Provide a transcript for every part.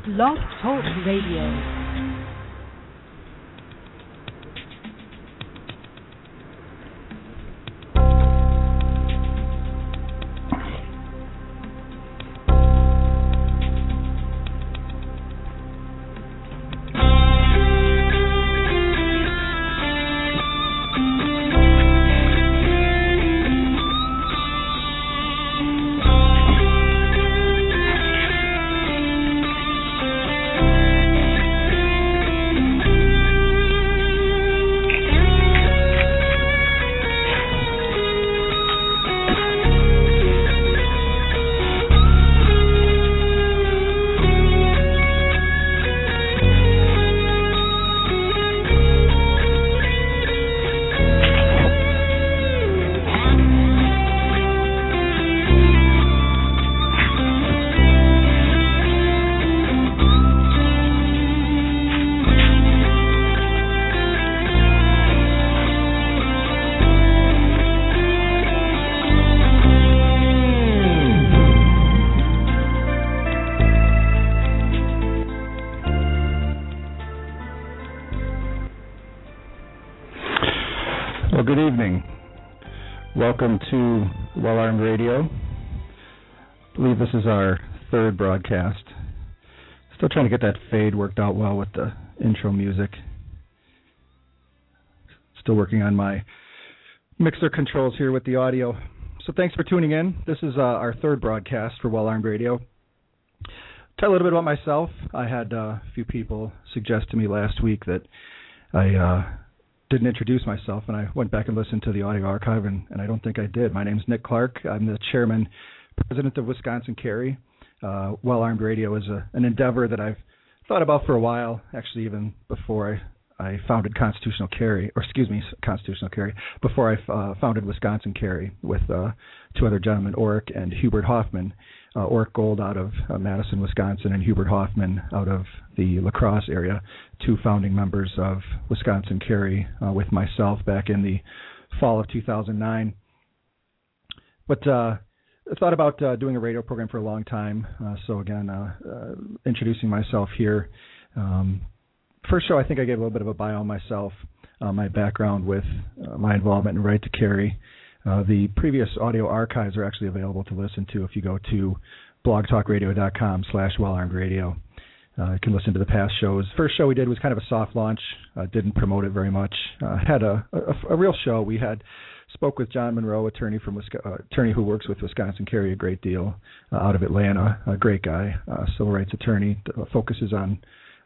Blog Talk Radio. Good evening. Welcome to Well Armed Radio. I believe this is our third broadcast. Still trying to get that fade worked out well with the intro music. Still working on my mixer controls here with the audio. So thanks for tuning in. This is our third broadcast for Well Armed Radio. Tell a little bit about myself. I had a few people suggest to me last week that I didn't introduce myself, and I went back and listened to the audio archive, and I don't think I did. My name's Nick Clark. I'm the chairman, president of Wisconsin Carry. Well Armed Radio is an endeavor that I've thought about for a while, actually even before I founded Constitutional Carry, before I founded Wisconsin Carry with two other gentlemen, Orrick and Hubert Hoffman. Orrick Gold out of Madison, Wisconsin, and Hubert Hoffman out of the La Crosse area, two founding members of Wisconsin Carry with myself back in the fall of 2009. But I thought about doing a radio program for a long time, so again, introducing myself here. First show, I think I gave a little bit of a bio on myself, my background with my involvement in Right to Carry. The previous audio archives are actually available to listen to if you go to blogtalkradio.com/wellarmedradio. You can listen to the past shows. First show we did was kind of a soft launch. Didn't promote it very much. Had a real show. We spoke with John Monroe, attorney who works with Wisconsin Carry a great deal out of Atlanta. A great guy, civil rights attorney. Focuses on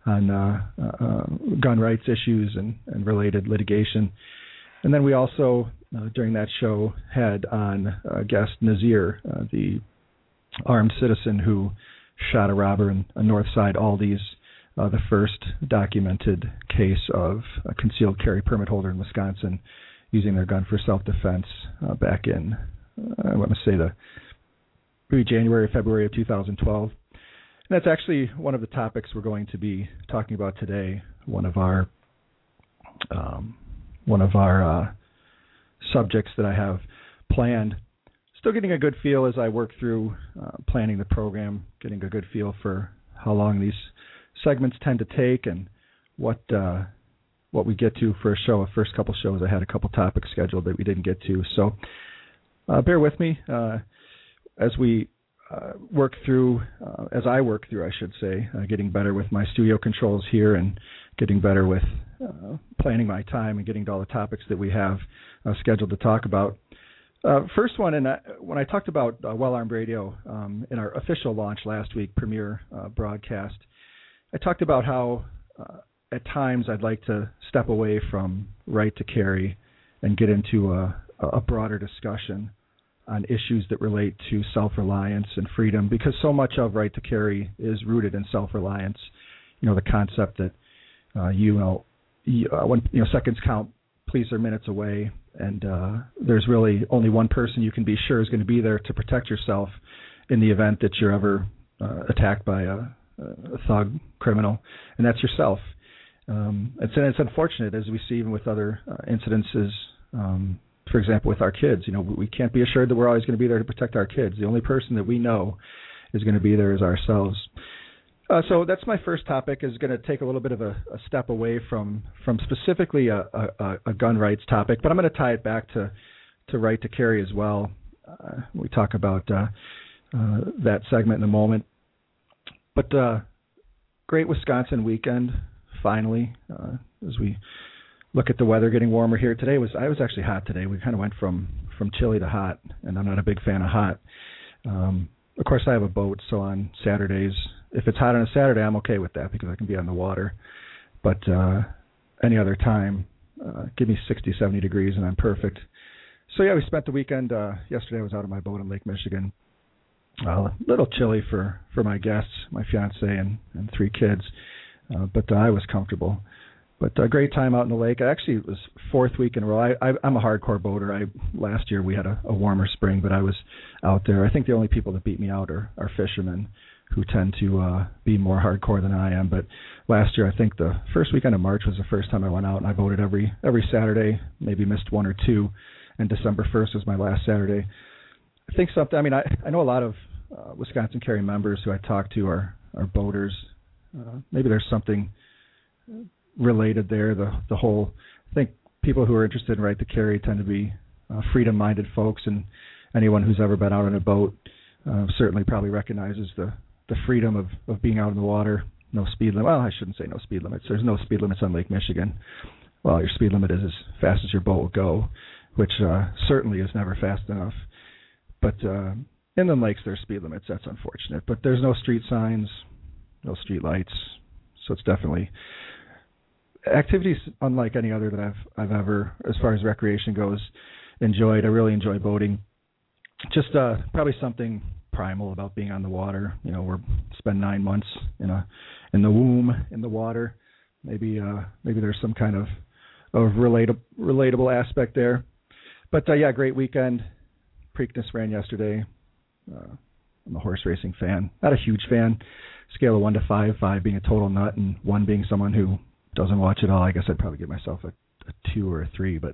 gun rights issues and related litigation. And then we also, during that show, had on guest Nazir, the armed citizen who shot a robber in Northside Aldi's, the first documented case of a concealed carry permit holder in Wisconsin using their gun for self-defense back in, I want to say maybe January or February of 2012. And that's actually one of the topics we're going to be talking about today, one of our subjects that I have planned. Still getting a good feel as I work through planning the program, getting a good feel for how long these segments tend to take and what we get to for a show. The first couple shows I had a couple topics scheduled that we didn't get to. So bear with me as we work through, I should say, getting better with my studio controls here and getting better with planning my time and getting to all the topics that we have scheduled to talk about. First one, and when I talked about Well Armed Radio in our official launch last week, premiere broadcast, I talked about how at times I'd like to step away from Right to Carry and get into a broader discussion on issues that relate to self-reliance and freedom, because so much of Right to Carry is rooted in self-reliance. The concept that when seconds count, police are minutes away, and there's really only one person you can be sure is going to be there to protect yourself in the event that you're ever attacked by a thug criminal, and that's yourself. It's unfortunate, as we see even with other incidences. For example, with our kids, we can't be assured that we're always going to be there to protect our kids. The only person that we know is going to be there is ourselves. So that's my first topic. Is going to take a little bit of a step away from specifically a gun rights topic, but I'm going to tie it back to right to carry as well. We talk about that segment in a moment. But great Wisconsin weekend, finally, as we look at the weather getting warmer here. Today I was actually hot today. We kind of went from chilly to hot, and I'm not a big fan of hot. Of course, I have a boat, so on Saturdays, if it's hot on a Saturday, I'm okay with that because I can be on the water. But any other time, give me 60, 70 degrees, and I'm perfect. So, yeah, we spent the weekend. Yesterday I was out on my boat in Lake Michigan. A little chilly for my guests, my fiance and 3 kids, but I was comfortable. But a great time out in the lake. Actually, it was 4th week in a row. I'm a hardcore boater. Last year we had a warmer spring, but I was out there. I think the only people that beat me out are fishermen who tend to be more hardcore than I am. But last year, I think the first weekend of March was the first time I went out, and I boated every Saturday, maybe missed 1 or 2, and December 1st was my last Saturday. I think something, I mean, I know a lot of Wisconsin Carry members who I talk to are boaters. Maybe there's something related there. The whole, I think people who are interested in right to carry tend to be freedom-minded folks, and anyone who's ever been out on a boat certainly probably recognizes the freedom of being out in the water. No speed limit. Well, I shouldn't say no speed limits. There's no speed limits on Lake Michigan. Well, your speed limit is as fast as your boat will go, which certainly is never fast enough. But inland lakes, there's speed limits. That's unfortunate. But there's no street signs, no street lights, so it's definitely activities unlike any other that I've ever, as far as recreation goes, enjoyed. I really enjoy boating. Just probably something primal about being on the water. You know, spend 9 months in the womb in the water. Maybe there's some kind of relatable aspect there. But yeah, great weekend. Preakness ran yesterday. I'm a horse racing fan. Not a huge fan. Scale of 1 to 5, 5 being a total nut and 1 being someone who doesn't watch it all. I guess I'd probably give myself a 2 or a 3. But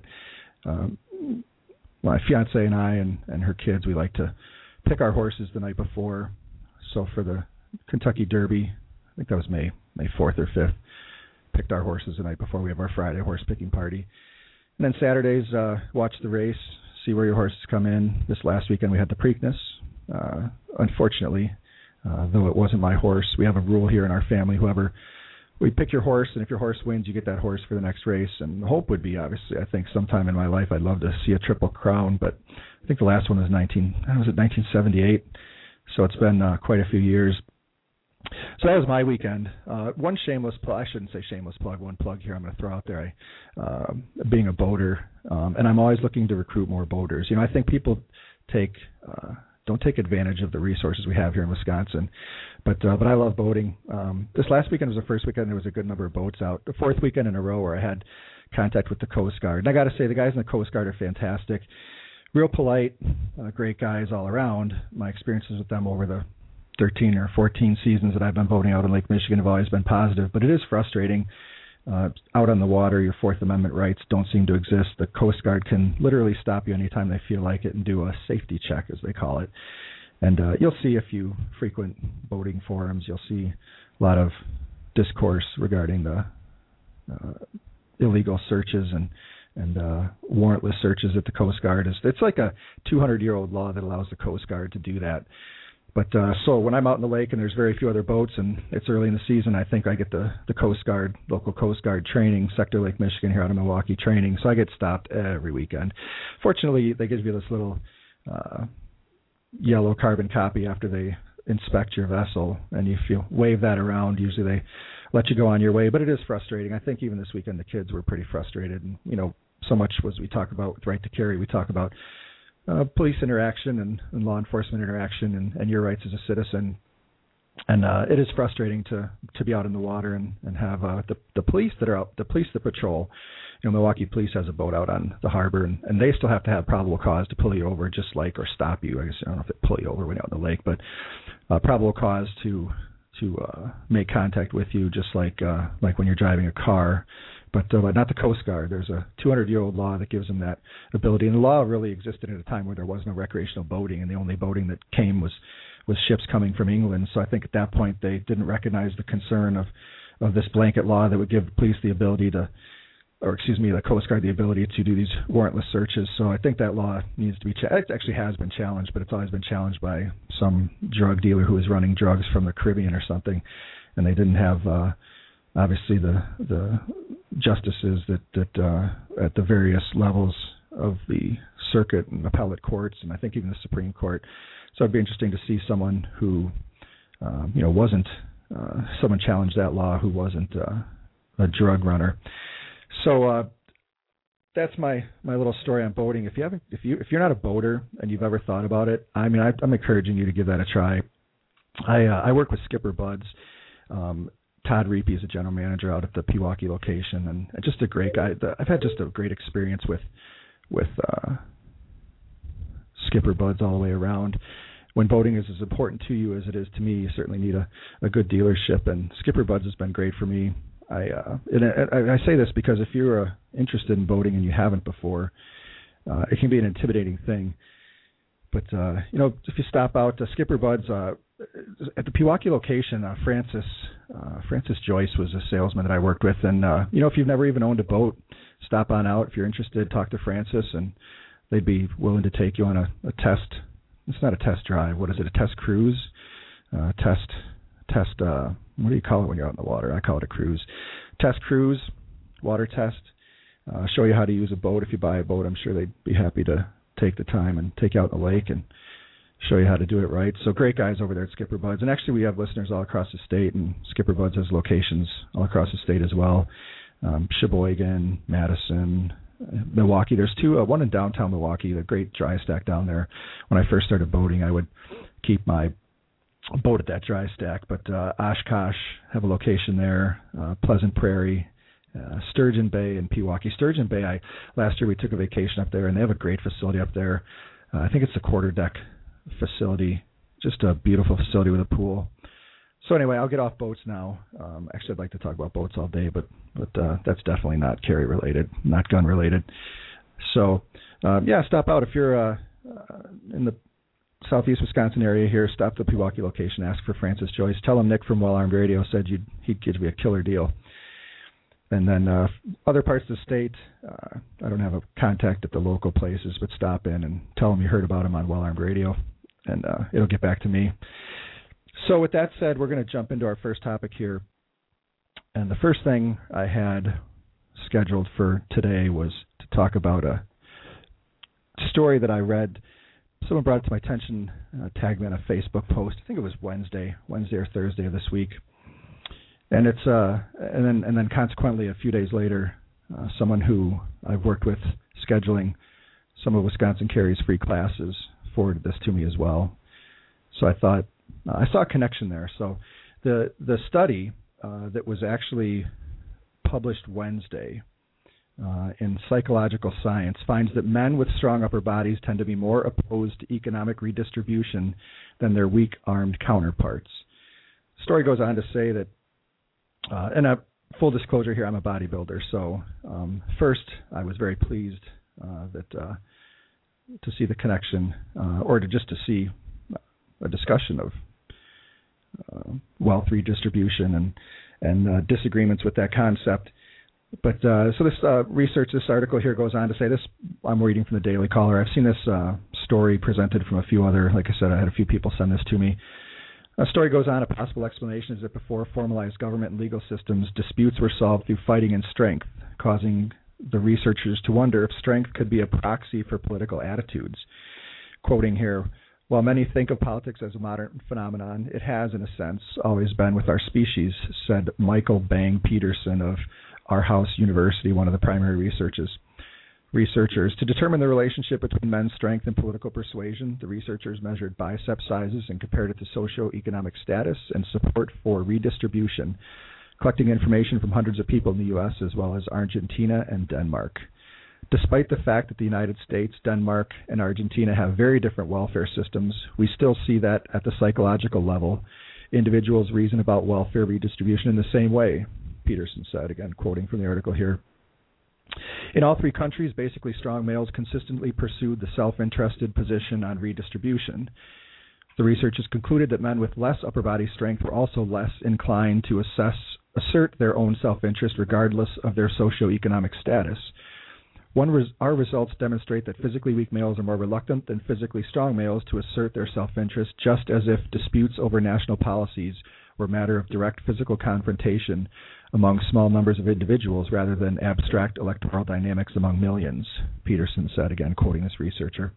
my fiance and I and her kids, we like to pick our horses the night before. So for the Kentucky Derby, I think that was May 4th or 5th, picked our horses the night before. We have our Friday horse picking party. And then Saturdays, watch the race, see where your horses come in. This last weekend we had the Preakness. Unfortunately, though it wasn't my horse, we have a rule here in our family. We pick your horse, and if your horse wins, you get that horse for the next race. And the hope would be, obviously, I think sometime in my life I'd love to see a Triple Crown, but I think the last one was 1978, so it's been quite a few years. So that was my weekend. One shameless plug, I shouldn't say shameless plug, one plug here I'm going to throw out there. Being a boater, and I'm always looking to recruit more boaters. You know, I think people don't take advantage of the resources we have here in Wisconsin. But I love boating. This last weekend was the first weekend there was a good number of boats out. The 4th weekend in a row where I had contact with the Coast Guard. And I got to say, the guys in the Coast Guard are fantastic. Real polite, great guys all around. My experiences with them over the 13 or 14 seasons that I've been boating out in Lake Michigan have always been positive. But it is frustrating. Out on the water, your Fourth Amendment rights don't seem to exist. The Coast Guard can literally stop you anytime they feel like it and do a safety check, as they call it. And you'll see if you frequent boating forums, you'll see a lot of discourse regarding the illegal searches and warrantless searches at the Coast Guard. It's like a 200-year-old law that allows the Coast Guard to do that. But so when I'm out in the lake and there's very few other boats and it's early in the season, I think I get the Coast Guard, local Coast Guard training, Sector Lake Michigan here out of Milwaukee training. So I get stopped every weekend. Fortunately, they give you this little yellow carbon copy after they inspect your vessel. And if you wave that around, usually they let you go on your way. But it is frustrating. I think even this weekend the kids were pretty frustrated. And, you know, so much as we talk about with right to carry, we talk about police interaction and law enforcement interaction and your rights as a citizen. And it is frustrating to be out in the water and have the police that are out, the police that patrol. You know, Milwaukee Police has a boat out on the harbor, and they still have to have probable cause to pull you over, just like, or stop you. I guess I don't know if they pull you over when you're out in the lake, but probable cause to make contact with you, just like when you're driving a car. But not the Coast Guard. There's a 200-year-old law that gives them that ability. And the law really existed at a time where there was no recreational boating, and the only boating that came was was ships coming from England. So I think at that point they didn't recognize the concern of this blanket law that would give police the ability to, the Coast Guard the ability to do these warrantless searches. So I think that law needs to be it actually has been challenged, but it's always been challenged by some drug dealer who was running drugs from the Caribbean or something, and they didn't have obviously the justices that at the various levels of the circuit and appellate courts, and I think even the Supreme Court. So it'd be interesting to see someone who wasn't someone challenge that law who wasn't a drug runner. So that's my little story on boating. If you're not a boater and you've ever thought about it, I'm encouraging you to give that a try. I work with Skipper Buds. Todd Reapy is a general manager out at the Pewaukee location, and just a great guy. I've had just a great experience with Skipper Buds all the way around. When boating is as important to you as it is to me, you certainly need a good dealership, and Skipper Buds has been great for me. I say this because if you're interested in boating and you haven't before, it can be an intimidating thing. But if you stop out to Skipper Buds at the Pewaukee location, Francis Joyce was a salesman that I worked with, and if you've never even owned a boat, stop on out. If you're interested, talk to Francis, and they'd be willing to take you on a test. It's not a test drive. What is it? A test cruise? Test. What do you call it when you're out in the water? I call it a cruise. Test cruise, water test. Show you how to use a boat. If you buy a boat, I'm sure they'd be happy to take the time and take you out in the lake and show you how to do it right. So great guys over there at Skipper Buds. And actually we have listeners all across the state, and Skipper Buds has locations all across the state as well. Sheboygan, Madison, Milwaukee. There's two, one in downtown Milwaukee, the great dry stack down there. When I first started boating, I would keep my boat at that dry stack. But Oshkosh have a location there, Pleasant Prairie, Sturgeon Bay, and Pewaukee. Sturgeon Bay, last year we took a vacation up there, and they have a great facility up there. I think it's a quarter deck facility, just a beautiful facility with a pool. So anyway, I'll get off boats now. Actually, I'd like to talk about boats all day, but that's definitely not carry related, not gun related. So stop out if you're in the southeast Wisconsin area here. Stop the Pewaukee location. Ask for Francis Joyce. Tell him Nick from Well Armed Radio said he'd give you a killer deal. And then other parts of the state, I don't have a contact at the local places, but stop in and tell them you heard about him on Well Armed Radio, and it'll get back to me. So with that said, we're going to jump into our first topic here. And the first thing I had scheduled for today was to talk about a story that I read. Someone brought it to my attention, tagged me on a Facebook post. I think it was Wednesday or Thursday of this week. And it's and then consequently a few days later, someone who I've worked with scheduling some of Wisconsin Carry's free classes forwarded this to me as well. So I thought I saw a connection there. So the study that was actually published Wednesday in Psychological Science finds that men with strong upper bodies tend to be more opposed to economic redistribution than their weak-armed counterparts. The story goes on to say that, and full disclosure here, I'm a bodybuilder. So first, I was very pleased to see the connection, or to see a discussion of wealth redistribution and disagreements with that concept. But so this research, this article here goes on to say this. I'm reading from the Daily Caller. I've seen this story presented from a few other. Like I said, I had a few people send this to me. A story goes on. A possible explanation is that before formalized government and legal systems, disputes were solved through fighting and strength, causing the researchers to wonder if strength could be a proxy for political attitudes. Quoting here, while many think of politics as a modern phenomenon, it has, in a sense, always been with our species, said Michael Bang Peterson of Aarhus University, one of the primary researchers. To determine the relationship between men's strength and political persuasion, the researchers measured bicep sizes and compared it to socioeconomic status and support for redistribution, collecting information from hundreds of people in the U.S. as well as Argentina and Denmark. Despite the fact that the United States, Denmark, and Argentina have very different welfare systems, we still see that at the psychological level, individuals reason about welfare redistribution in the same way, Peterson said, again quoting from the article here. In all three countries, basically strong males consistently pursued the self-interested position on redistribution. The researchers concluded that men with less upper body strength were also less inclined to assert their own self-interest regardless of their socioeconomic status. Our results demonstrate that physically weak males are more reluctant than physically strong males to assert their self-interest, just as if disputes over national policies were a matter of direct physical confrontation among small numbers of individuals rather than abstract electoral dynamics among millions, Peterson said, again quoting this researcher.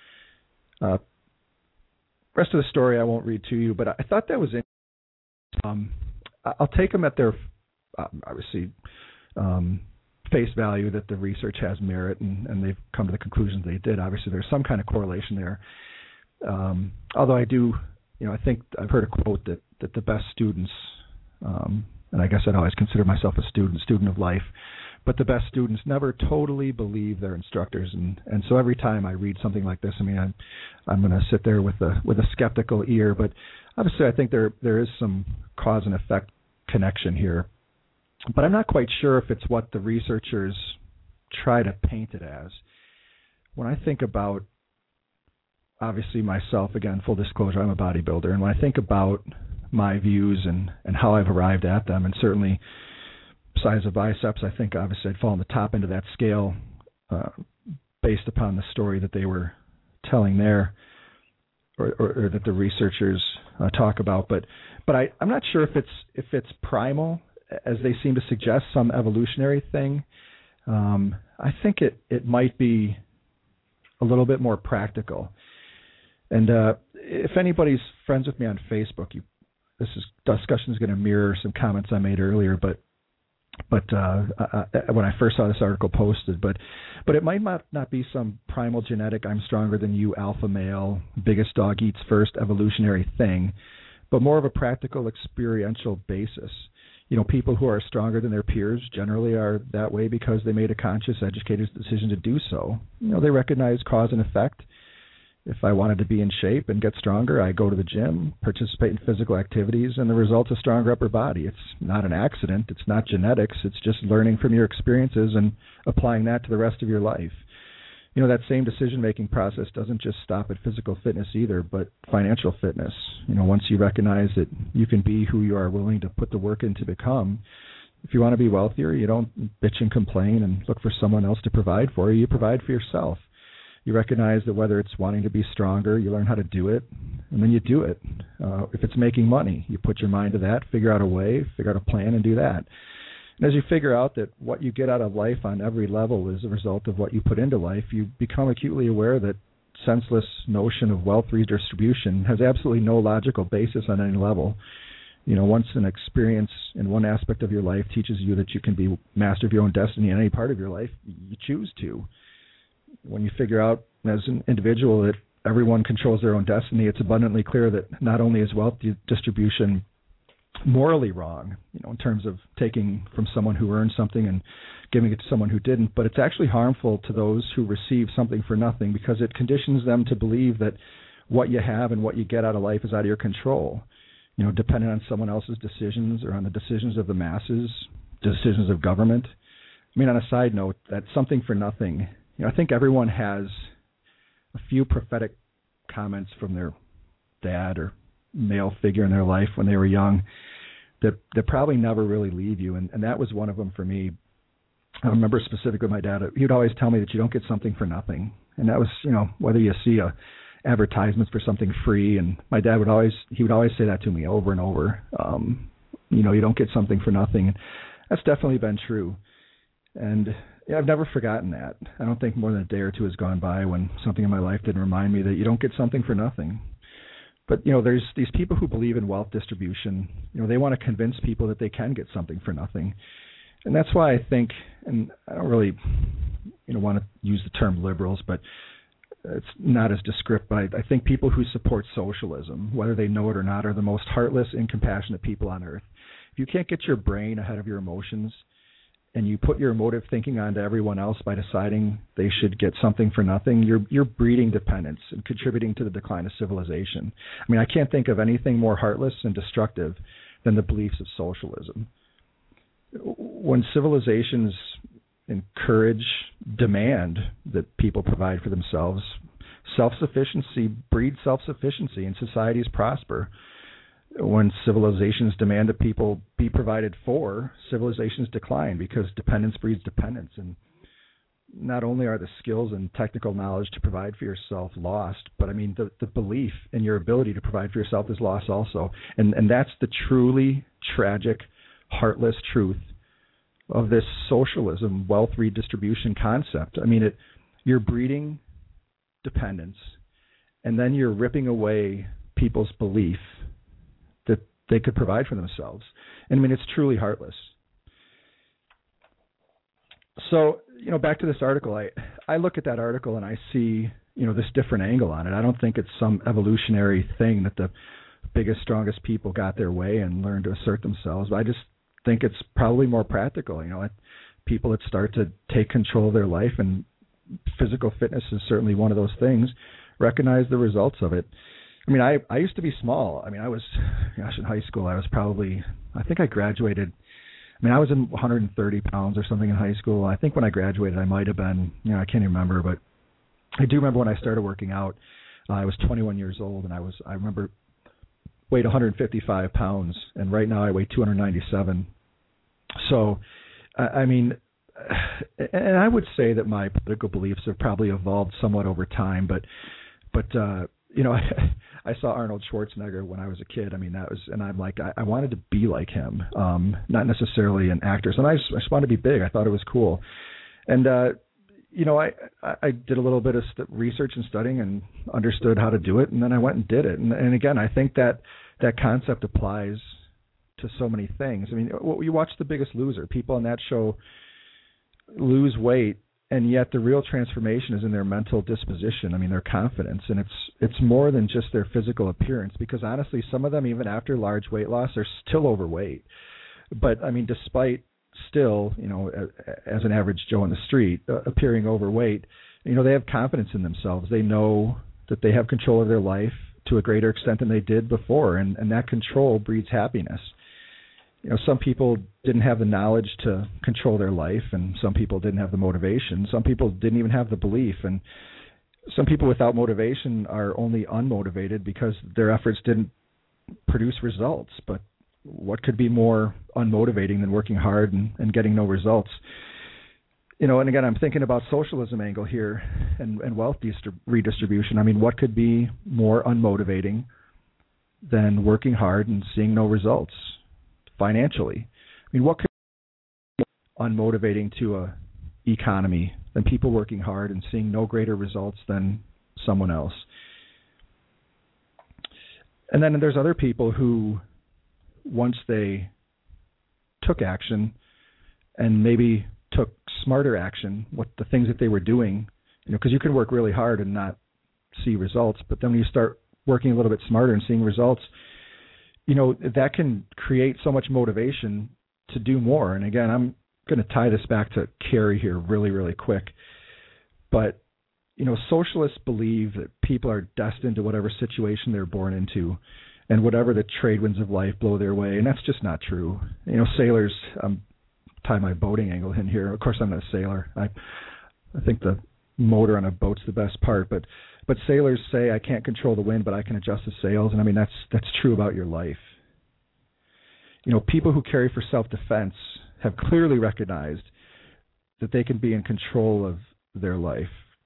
Rest of the story I won't read to you, but I thought that was interesting. I'll take them at their, obviously, face value that the research has merit, and they've come to the conclusions they did. Obviously, there's some kind of correlation there. Although I do, I think I've heard a quote that the best students, and I guess I'd always consider myself a student of life, but the best students never totally believe their instructors, and so every time I read something like this, I'm going to sit there with a skeptical ear. But obviously, I think there is some cause and effect connection here. But I'm not quite sure if it's what the researchers try to paint it as. When I think about, obviously myself, again, full disclosure, I'm a bodybuilder, and when I think about my views and how I've arrived at them, and certainly size of biceps, I think obviously I'd fall on the top end of that scale based upon the story that they were telling there, or that the researchers talk about. But I'm not sure if it's primal, as they seem to suggest, some evolutionary thing. I think it might be a little bit more practical. And if anybody's friends with me on Facebook, this discussion is going to mirror some comments I made earlier. But when I first saw this article posted, but it might not be some primal genetic "I'm stronger than you" alpha male, biggest dog eats first evolutionary thing, but more of a practical experiential basis. People who are stronger than their peers generally are that way because they made a conscious, educated decision to do so. They recognize cause and effect. If I wanted to be in shape and get stronger, I go to the gym, participate in physical activities, and the result's a stronger upper body. It's not an accident. It's not genetics. It's just learning from your experiences and applying that to the rest of your life. That same decision-making process doesn't just stop at physical fitness either, but financial fitness. Once you recognize that you can be who you are willing to put the work in to become, if you want to be wealthier, you don't bitch and complain and look for someone else to provide for you. You provide for yourself. You recognize that whether it's wanting to be stronger, you learn how to do it, and then you do it. If it's making money, you put your mind to that, figure out a way, figure out a plan, and do that. And as you figure out that what you get out of life on every level is a result of what you put into life, you become acutely aware that senseless notion of wealth redistribution has absolutely no logical basis on any level. Once an experience in one aspect of your life teaches you that you can be master of your own destiny in any part of your life, you choose to. When you figure out as an individual that everyone controls their own destiny, it's abundantly clear that not only is wealth distribution morally wrong, in terms of taking from someone who earned something and giving it to someone who didn't, but it's actually harmful to those who receive something for nothing because it conditions them to believe that what you have and what you get out of life is out of your control, dependent on someone else's decisions or on the decisions of the masses, decisions of government. On a side note, that something for nothing, I think everyone has a few prophetic comments from their dad or male figure in their life when they were young that probably never really leave you, and that was one of them for me. I remember specifically my dad, he would always tell me that you don't get something for nothing, and that was, whether you see advertisements for something free, and my dad would always say that to me over and over. You don't get something for nothing, and that's definitely been true. And I've never forgotten that. I don't think more than a day or two has gone by when something in my life didn't remind me that you don't get something for nothing. But, there's these people who believe in wealth distribution. They want to convince people that they can get something for nothing. And that's why I think, and I don't really, want to use the term liberals, but it's not as descriptive, but I think people who support socialism, whether they know it or not, are the most heartless, incompassionate people on earth. If you can't get your brain ahead of your emotions, and you put your emotive thinking onto everyone else by deciding they should get something for nothing, you're breeding dependence and contributing to the decline of civilization. I can't think of anything more heartless and destructive than the beliefs of socialism. When civilizations encourage, demand that people provide for themselves, Self-sufficiency breeds self-sufficiency, and societies prosper. When civilizations demand that people be provided for, civilizations decline because dependence breeds dependence. And not only are the skills and technical knowledge to provide for yourself lost, but I mean the belief in your ability to provide for yourself is lost also. And that's the truly tragic, heartless truth of this socialism, wealth redistribution concept. I mean, you're breeding dependence, and then you're ripping away people's belief that they could provide for themselves. And I mean, it's truly heartless. So, back to this article, I look at that article and I see, this different angle on it. I don't think it's some evolutionary thing that the biggest, strongest people got their way and learned to assert themselves. I just think it's probably more practical. People that start to take control of their life, and physical fitness is certainly one of those things, recognize the results of it. I mean, I used to be small. I mean, I was, in high school, I think I graduated. I mean, I was in 130 pounds or something in high school. I think when I graduated, I might have been, I can't even remember, but I do remember when I started working out, I was 21 years old, and I remember weighed 155 pounds, and right now I weigh 297. So, I mean, and I would say that my political beliefs have probably evolved somewhat over time, but I saw Arnold Schwarzenegger when I was a kid. I mean, and I'm like, I wanted to be like him, not necessarily an actor. So I just wanted to be big. I thought it was cool. And, I did a little bit of research and studying and understood how to do it. And then I went and did it. And again, I think that concept applies to so many things. I mean, you watch The Biggest Loser. People on that show lose weight, and yet the real transformation is in their mental disposition. I mean, their confidence, and it's more than just their physical appearance, because honestly, some of them, even after large weight loss, are still overweight. But I mean, despite still, as an average Joe on the street, appearing overweight, they have confidence in themselves. They know that they have control of their life to a greater extent than they did before, and that control breeds happiness. Some people didn't have the knowledge to control their life, and some people didn't have the motivation. Some people didn't even have the belief, and some people without motivation are only unmotivated because their efforts didn't produce results. But what could be more unmotivating than working hard and getting no results? And again, I'm thinking about socialism angle here and wealth redistribution. I mean, what could be more unmotivating than working hard and seeing no results financially? I mean, what could be unmotivating to a economy than people working hard and seeing no greater results than someone else? And then there's other people who, once they took action and maybe took smarter action, what the things that they were doing, because you can work really hard and not see results, but then when you start working a little bit smarter and seeing results, that can create so much motivation to do more. And again, I'm going to tie this back to Carey here really, really quick. But, socialists believe that people are destined to whatever situation they're born into, and whatever the trade winds of life blow their way. And that's just not true. Sailors, tie my boating angle in here. Of course, I'm not a sailor. I think the motor on a boat's the best part, but sailors say, I can't control the wind, but I can adjust the sails. And I mean, that's true about your life. People who carry for self-defense have clearly recognized that they can be in control of their life.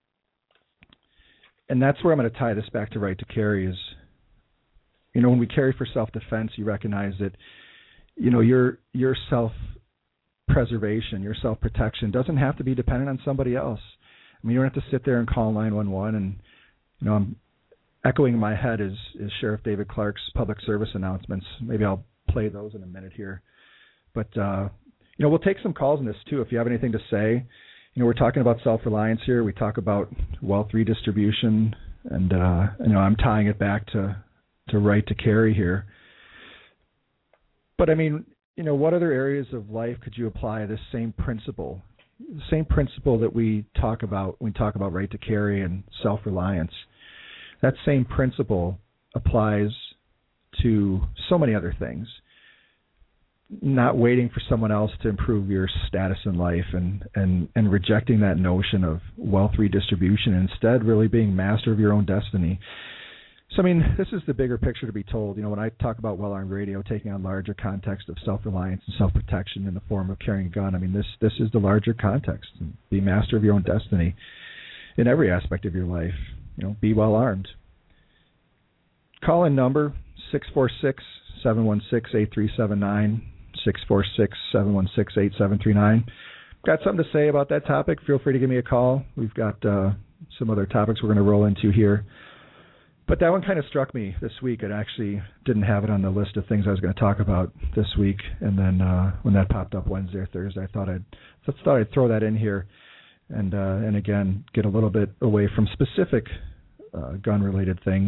And that's where I'm going to tie this back to right to carry is, when we carry for self-defense, you recognize that, your self-preservation, your self-protection doesn't have to be dependent on somebody else. I mean, you don't have to sit there and call 911 and, I'm echoing in my head is Sheriff David Clark's public service announcements. Maybe I'll play those in a minute here. But, we'll take some calls on this too. If you have anything to say, we're talking about self-reliance here. We talk about wealth redistribution, and, I'm tying it back to right to carry here. But I mean, what other areas of life could you apply this same principle? The same principle that we talk about when we talk about right to carry and self-reliance. That same principle applies to so many other things. not waiting for someone else to improve your status in life and rejecting that notion of wealth redistribution, and instead really being master of your own destiny. So, I mean, this is the bigger picture to be told. You know, when I talk about Well-Armed Radio taking on larger context of self-reliance and self-protection in the form of carrying a gun, I mean, this is the larger context. Be master of your own destiny in every aspect of your life. You know, be well-armed. Call-in number 646-716-8379, 646-716-8739. Got something to say about that topic? Feel free to give me a call. We've got some other topics we're going to roll into here. But that one kind of struck me this week. I actually didn't have it on the list of things I was going to talk about this week. And then when that popped up Wednesday or Thursday, I thought I'd throw that in here and again, get a little bit away from specific gun-related things.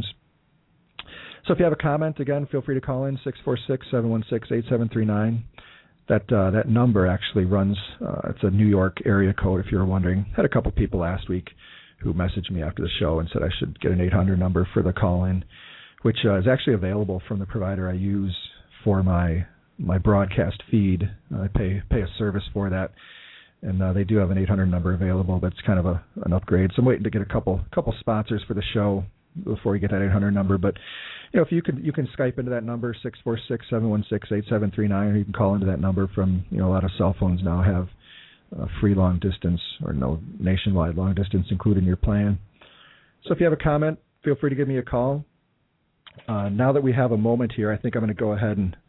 So if you have a comment, again, feel free to call in, 646-716-8739. That number actually runs, it's a New York area code, if you were wondering. Had a couple people last week who messaged me after the show and said I should get an 800 number for the call-in, which is actually available from the provider I use for my broadcast feed. I pay a service for that, and they do have an 800 number available, but it's kind of an upgrade. So I'm waiting to get a couple sponsors for the show before you get that 800 number. But you know, if you can Skype into that number, 646-716-8739, or you can call into that number from, you know, a lot of cell phones now have free long distance or no nationwide long distance included in your plan. So if you have a comment, feel free to give me a call. Now that we have a moment here, I think I'm going to go ahead and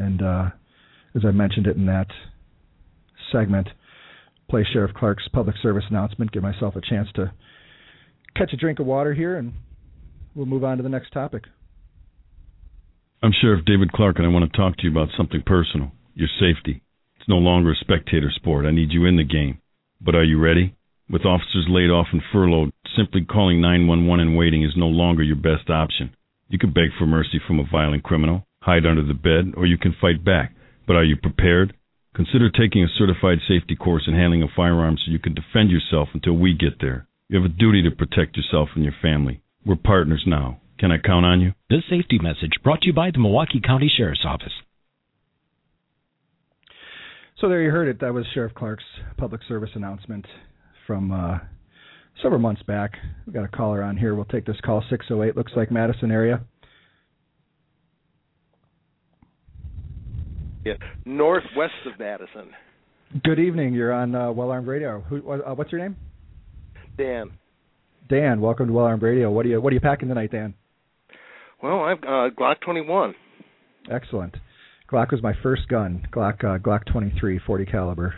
as I mentioned it in that segment, play Sheriff Clark's public service announcement, give myself a chance to catch a drink of water here, and we'll move on to the next topic. I'm Sheriff David Clark, and I want to talk to you about something personal, your safety. It's no longer a spectator sport. I need you in the game. But are you ready? With officers laid off and furloughed, simply calling 911 and waiting is no longer your best option. You can beg for mercy from a violent criminal, hide under the bed, or you can fight back. But are you prepared? Consider taking a certified safety course in handling a firearm so you can defend yourself until we get there. You have a duty to protect yourself and your family. We're partners now. Can I count on you? This safety message brought to you by the Milwaukee County Sheriff's Office. So there you heard it. That was Sheriff Clark's public service announcement from several months back. We've got a caller on here. We'll take this call, 608. Looks like Madison area. Yeah, northwest of Madison. Good evening. You're on Well-Armed Radio. What's your name? Dan. Dan, welcome to Well-Armed Radio. What are you packing tonight, Dan? Well, I've Glock 21. Excellent. Glock was my first gun. Glock 23, 40 caliber,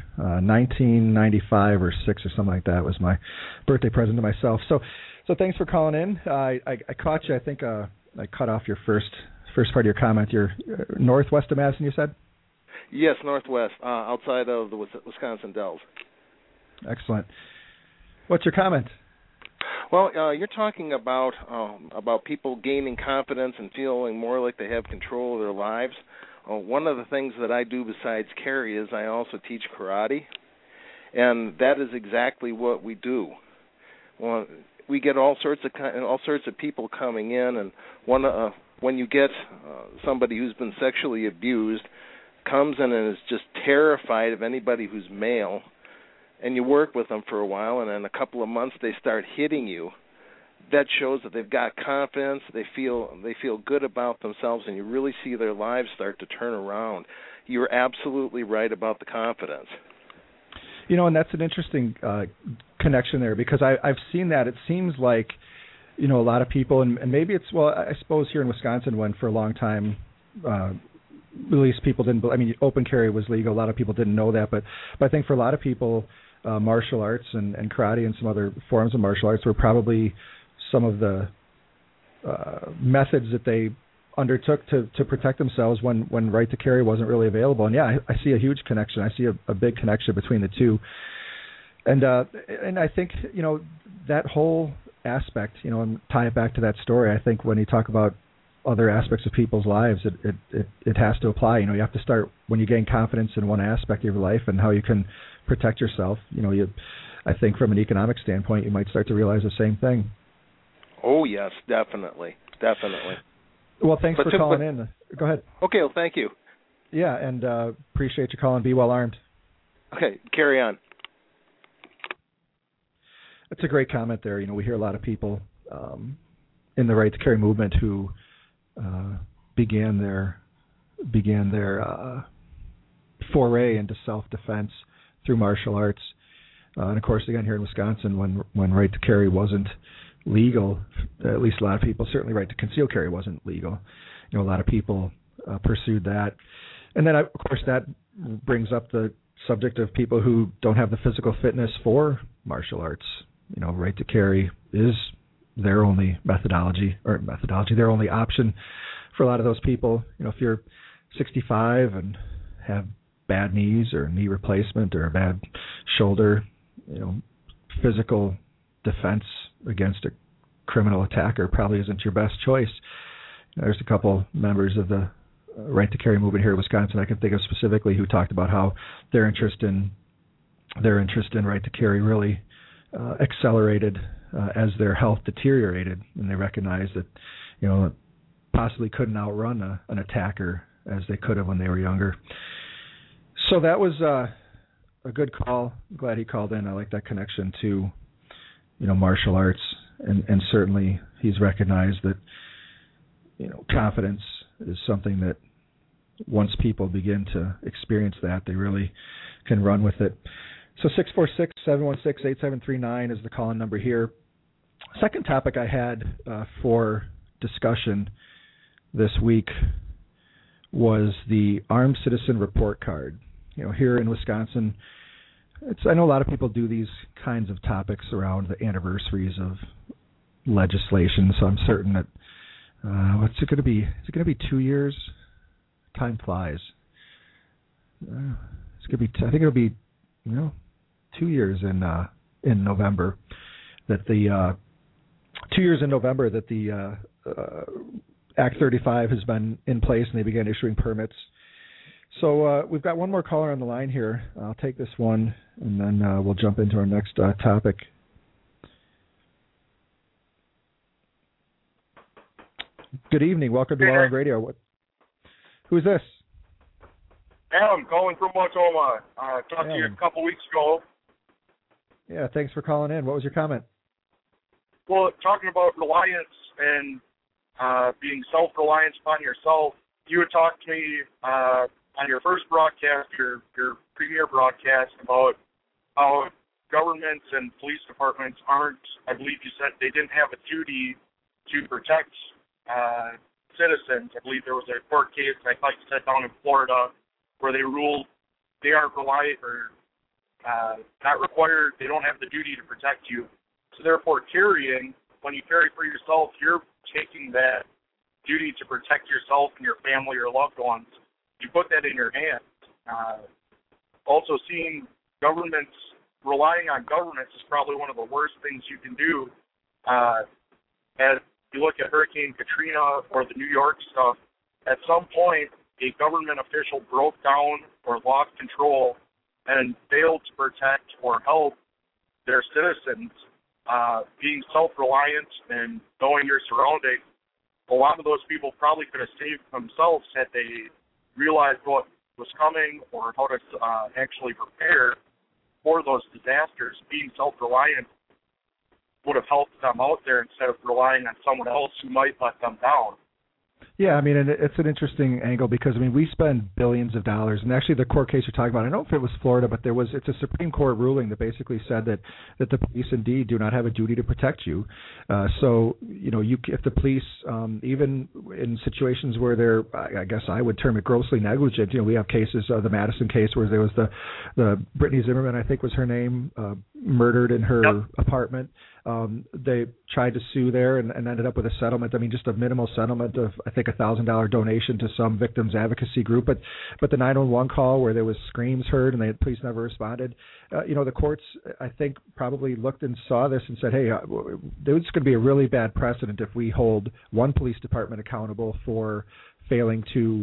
1995 or 6 or something like that was my birthday present to myself. So thanks for calling in. I caught you. I think I cut off your first part of your comment. You're northwest of Madison, you said? Yes, northwest, outside of the Wisconsin Dells. Excellent. What's your comment? Well, you're talking about people gaining confidence and feeling more like they have control of their lives. One of the things that I do besides carry is I also teach karate, and that is exactly what we do. Well, we get all sorts of people coming in, and when you get somebody who's been sexually abused, comes in and is just terrified of anybody who's male, and you work with them for a while, and in a couple of months they start hitting you, that shows that they've got confidence, they feel good about themselves, and you really see their lives start to turn around. You're absolutely right about the confidence. You know, and that's an interesting connection there, because I've seen that. It seems like, you know, a lot of people, and maybe it's, well, I suppose here in Wisconsin, when for a long time, at least people didn't, I mean, open carry was legal. A lot of people didn't know that, but I think for a lot of people, martial arts and karate and some other forms of martial arts were probably some of the methods that they undertook to protect themselves when right to carry wasn't really available. And yeah, I see a huge connection. I see a big connection between the two. And I think, you know, that whole aspect, you know, and tie it back to that story, I think when you talk about other aspects of people's lives, it has to apply. You know, you have to start when you gain confidence in one aspect of your life and how you can protect yourself. You know, I think from an economic standpoint, you might start to realize the same thing. Oh, yes, definitely. Well, thanks for calling in. Go ahead. Okay, well, thank you. Yeah, and appreciate you calling. Be well armed. Okay, carry on. That's a great comment there. We hear a lot of people in the Right to Carry movement who began their foray into self-defense through martial arts. And of course, again, here in Wisconsin, when right to carry wasn't legal, at least a lot of people, certainly right to conceal carry wasn't legal. A lot of people pursued that. And then, of course, that brings up the subject of people who don't have the physical fitness for martial arts. Right to carry is their only their only option for a lot of those people. If you're 65 and have bad knees or knee replacement or a bad shoulder, physical defense against a criminal attacker probably isn't your best choice. There's a couple members of the Right to Carry movement here in Wisconsin I can think of specifically who talked about how their interest in right to carry really accelerated as their health deteriorated, and they recognized that possibly couldn't outrun an attacker as they could have when they were younger. So that was a good call. I'm glad he called in. I like that connection to martial arts, and certainly he's recognized that confidence is something that once people begin to experience that, they really can run with it. So 646-716-8739 is the call-in number here. Second topic I had for discussion this week was the Armed Citizen Report Card. Here in Wisconsin, I know a lot of people do these kinds of topics around the anniversaries of legislation, so I'm certain that what's it going to be? Is it going to be 2 years? Time flies. It's going to be. I think it'll be 2 years in November that the 2 years in November that the Act 35 has been in place and they began issuing permits. So we've got one more caller on the line here. I'll take this one and then we'll jump into our next topic. Good evening. Welcome to Well Armed Radio. Who's this? Adam, calling from Wautoma. Talked to you a couple weeks ago. Yeah, thanks for calling in. What was your comment? Well, talking about reliance and being self-reliant upon yourself, you had talked to me on your first broadcast, your premier broadcast, about how governments and police departments aren't, I believe you said they didn't have a duty to protect citizens. I believe there was a court case, I thought you said down in Florida, where they ruled they aren't reliant or not required, they don't have the duty to protect you. So therefore, carrying, when you carry for yourself, you're taking that duty to protect yourself and your family or loved ones. You put that in your hands. Also, seeing governments, relying on governments is probably one of the worst things you can do. As you look at Hurricane Katrina or the New York stuff, at some point, a government official broke down or lost control and failed to protect or help their citizens. Being self-reliant and knowing your surroundings, a lot of those people probably could have saved themselves had they realized what was coming or how to actually prepare for those disasters. Being self-reliant would have helped them out there instead of relying on someone else who might let them down. Yeah, I mean, and it's an interesting angle because, I mean, we spend billions of dollars, and actually the court case you're talking about, I don't know if it was Florida, but it's a Supreme Court ruling that basically said that the police indeed do not have a duty to protect you. So, if the police, even in situations where they're, I guess I would term it grossly negligent, we have cases, the Madison case where there was the Brittany Zimmerman, I think was her name, murdered in her apartment. They tried to sue there and ended up with a settlement. I mean, just a minimal settlement of, I think, $1,000 donation to some victims advocacy group. But the 911 call where there was screams heard and the police never responded. The courts, I think, probably looked and saw this and said, hey, there's going to be a really bad precedent if we hold one police department accountable for failing to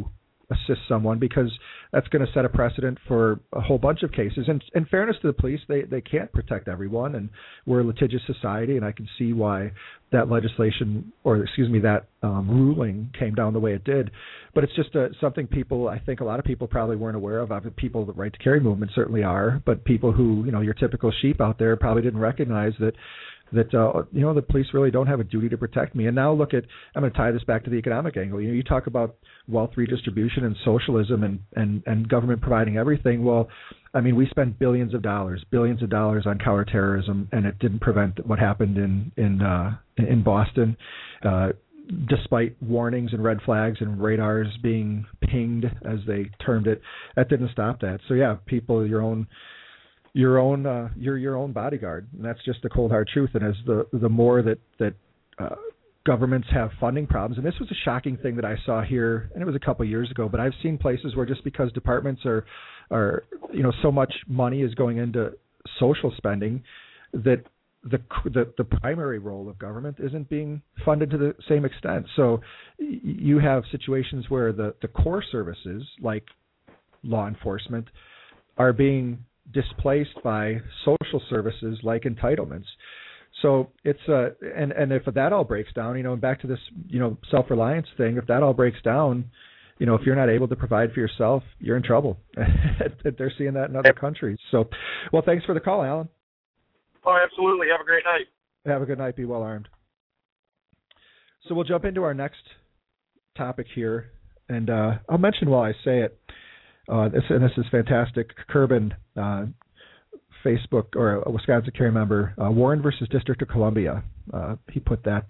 assist someone, because that's going to set a precedent for a whole bunch of cases. And in fairness to the police, they can't protect everyone, and we're a litigious society, and I can see why that legislation, that ruling came down the way it did. But it's just something I think a lot of people probably weren't aware of. People, the right to carry movement certainly are, but people who, your typical sheep out there probably didn't recognize that the police really don't have a duty to protect me. And now I'm going to tie this back to the economic angle. You talk about wealth redistribution and socialism and government providing everything. Well, I mean, we spent billions of dollars on counterterrorism, and it didn't prevent what happened in Boston, despite warnings and red flags and radars being pinged, as they termed it. That didn't stop that. So yeah, people, you're your own bodyguard, and that's just the cold hard truth. And as the more that governments have funding problems, and this was a shocking thing that I saw here, and it was a couple of years ago, but I've seen places where just because departments are so much money is going into social spending, that the primary role of government isn't being funded to the same extent. So you have situations where the core services, like law enforcement, are being displaced by social services like entitlements. So it's and if that all breaks down, and back to this self-reliance thing, if that all breaks down, if you're not able to provide for yourself, you're in trouble. They're seeing that in other countries. So, well, thanks for the call, Alan. Oh, absolutely. Have a great night. Have a good night. Be well armed. So we'll jump into our next topic here, and I'll mention while I say it. This is fantastic. Kerbin, Facebook, or a Wisconsin Carry member, Warren versus District of Columbia. He put that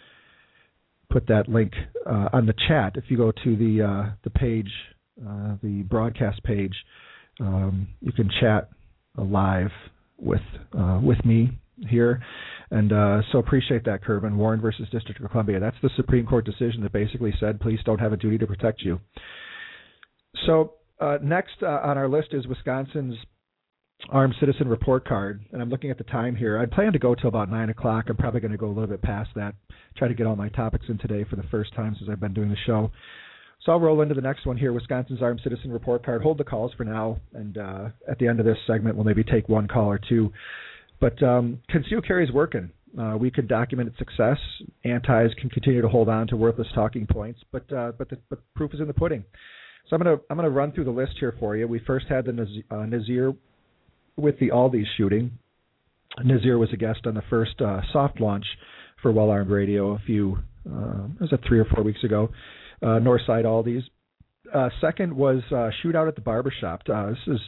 link on the chat. If you go to the page, the broadcast page, you can chat live with me here, and so appreciate that, Kerbin. Warren versus District of Columbia. That's the Supreme Court decision that basically said police don't have a duty to protect you. So. Next on our list is Wisconsin's Armed Citizen Report Card, and I'm looking at the time here. I plan to go till about 9 o'clock. I'm probably going to go a little bit past that, try to get all my topics in today for the first time since I've been doing the show. So I'll roll into the next one here, Wisconsin's Armed Citizen Report Card. Hold the calls for now, and at the end of this segment, we'll maybe take one call or two. But concealed carry is working. We could document its success. Antis can continue to hold on to worthless talking points, but proof is in the pudding. So I'm gonna run through the list here for you. We first had the Nazir with the Aldi's shooting. Nazir was a guest on the first soft launch for Well Armed Radio was it 3 or 4 weeks ago? Northside Aldi's. Second was shootout at the barbershop. This is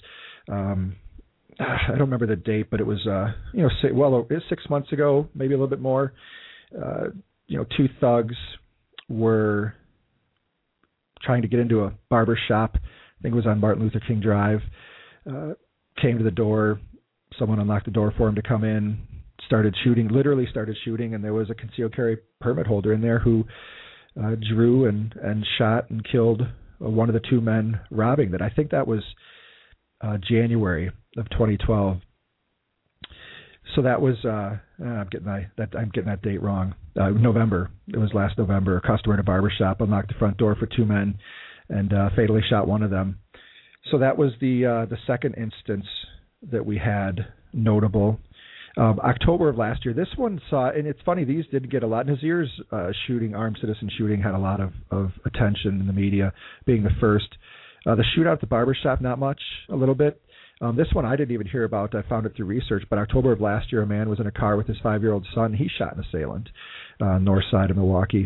I don't remember the date, but it was it's 6 months ago, maybe a little bit more. Two thugs were trying to get into a barber shop. I think it was on Martin Luther King Drive. Came to the door. Someone unlocked the door for him to come in. Literally started shooting, and there was a concealed carry permit holder in there who drew and shot and killed one of the two men robbing that. I think that was January of 2012. So that was I'm getting that date wrong. November. It was last November. A customer in a barbershop unlocked the front door for two men and fatally shot one of them. So that was the second instance that we had notable. October of last year. This one saw, and it's funny, these didn't get a lot. Nazir's armed citizen shooting, had a lot of attention in the media, being the first. The shootout at the barbershop, not much, a little bit. This one I didn't even hear about. I found it through research. But October of last year, a man was in a car with his 5-year-old son. He shot an assailant, north side of Milwaukee.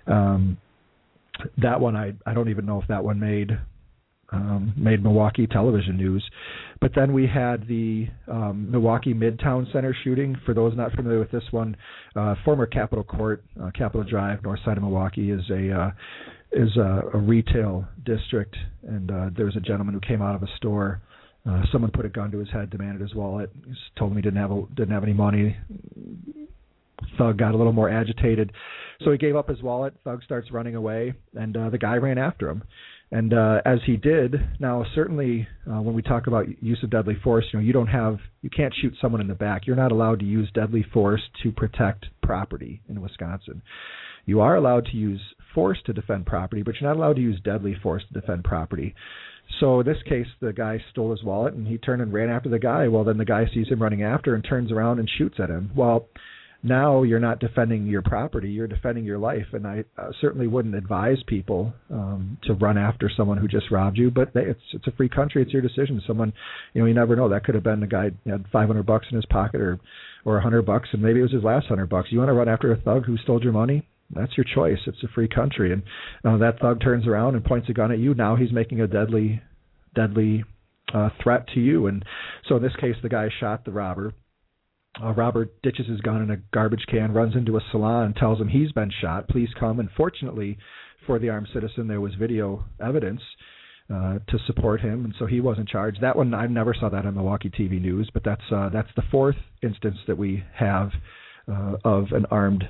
That one, I don't even know if that one made Milwaukee television news. But then we had the Milwaukee Midtown Center shooting. For those not familiar with this one, former Capitol Court, Capitol Drive, north side of Milwaukee, is a retail district. And there was a gentleman who came out of a store. Someone put a gun to his head, demanded his wallet. He told him he didn't have any money. Thug got a little more agitated, so he gave up his wallet. Thug starts running away, and the guy ran after him. And as he did, now certainly when we talk about use of deadly force, you can't shoot someone in the back. You're not allowed to use deadly force to protect property in Wisconsin. You are allowed to use force to defend property, but you're not allowed to use deadly force to defend property. So in this case, the guy stole his wallet and he turned and ran after the guy. Well, then the guy sees him running after and turns around and shoots at him. Well, now you're not defending your property, you're defending your life. And I certainly wouldn't advise people to run after someone who just robbed you, but it's a free country. It's your decision. Someone, you never know. That could have been a guy who had $500 in his pocket or $100, and maybe it was his last $100. You want to run after a thug who stole your money? That's your choice. It's a free country. And that thug turns around and points a gun at you. Now he's making a deadly threat to you. And so in this case, the guy shot the robber. Robber ditches his gun in a garbage can, runs into a salon, and tells him he's been shot. Please come. And fortunately for the armed citizen, there was video evidence to support him, and so he wasn't charged. That one, I never saw that on Milwaukee TV News, but that's the fourth instance that we have of an armed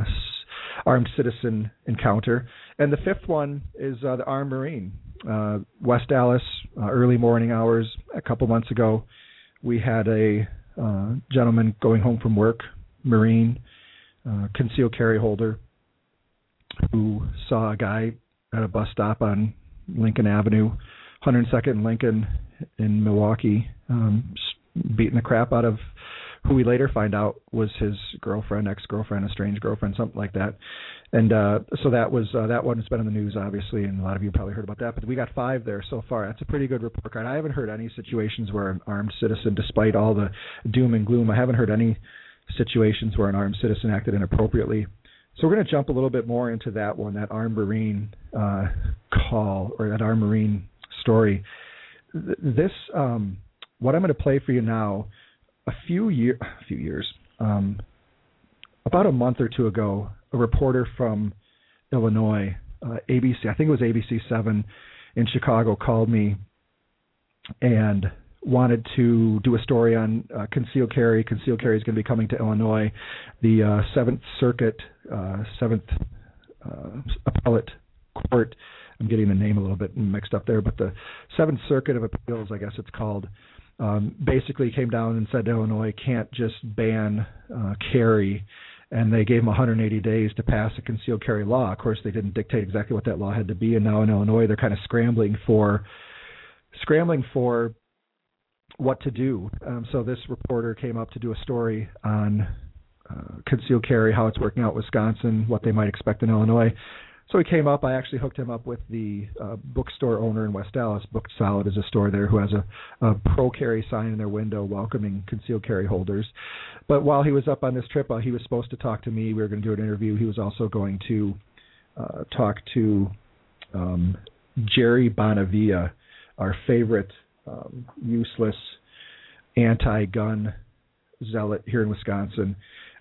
citizen encounter. And the fifth one is the armed Marine. West Dallas, early morning hours, a couple months ago, we had a gentleman going home from work, Marine, concealed carry holder, who saw a guy at a bus stop on Lincoln Avenue, 102nd and Lincoln in Milwaukee, beating the crap out of who we later find out was his girlfriend, ex-girlfriend, estranged girlfriend, something like that. And so that was that one has been in the news, obviously, and a lot of you probably heard about that. But we got 5 there so far. That's a pretty good report card. I haven't heard any situations where an armed citizen, despite all the doom and gloom, I haven't heard any situations where an armed citizen acted inappropriately. So we're going to jump a little bit more into that one, that armed Marine call, or that armed Marine story. This, what I'm going to play for you now, about a month or two ago, a reporter from Illinois, ABC, I think it was ABC 7 in Chicago, called me and wanted to do a story on concealed carry. Concealed carry is going to be coming to Illinois. The 7th Circuit, 7th Appellate Court, I'm getting the name a little bit mixed up there, but the 7th Circuit of Appeals, I guess it's called, basically came down and said Illinois can't just ban carry, and they gave them 180 days to pass a concealed carry law. Of course, they didn't dictate exactly what that law had to be, and now in Illinois they're kind of scrambling for what to do. So this reporter came up to do a story on concealed carry, how it's working out in Wisconsin, what they might expect in Illinois. So he came up. I actually hooked him up with the bookstore owner in West Dallas. Book Solid is a store there who has a pro-carry sign in their window welcoming concealed carry holders. But while he was up on this trip, he was supposed to talk to me. We were going to do an interview. He was also going to talk to Jerry Bonavia, our favorite useless anti-gun zealot here in Wisconsin.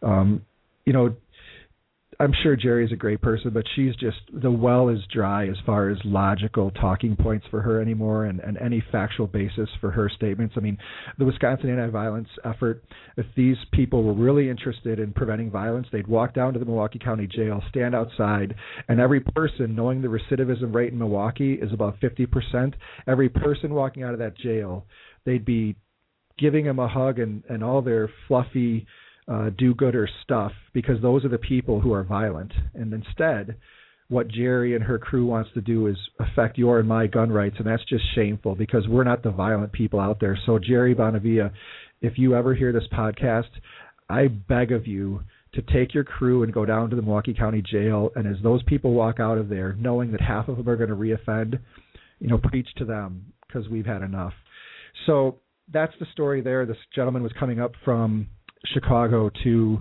I'm sure Jerry's a great person, but she's just, the well is dry as far as logical talking points for her anymore and any factual basis for her statements. I mean, the Wisconsin anti-violence effort, if these people were really interested in preventing violence, they'd walk down to the Milwaukee County Jail, stand outside, and every person, knowing the recidivism rate in Milwaukee is about 50%, every person walking out of that jail, they'd be giving them a hug and all their fluffy do-gooder stuff, because those are the people who are violent. And instead, what Jerry and her crew wants to do is affect your and my gun rights, and that's just shameful because we're not the violent people out there. So Jerry Bonavia, if you ever hear this podcast, I beg of you to take your crew and go down to the Milwaukee County Jail, and as those people walk out of there, knowing that half of them are going to reoffend, preach to them, because we've had enough. So that's the story there. This gentleman was coming up from Chicago to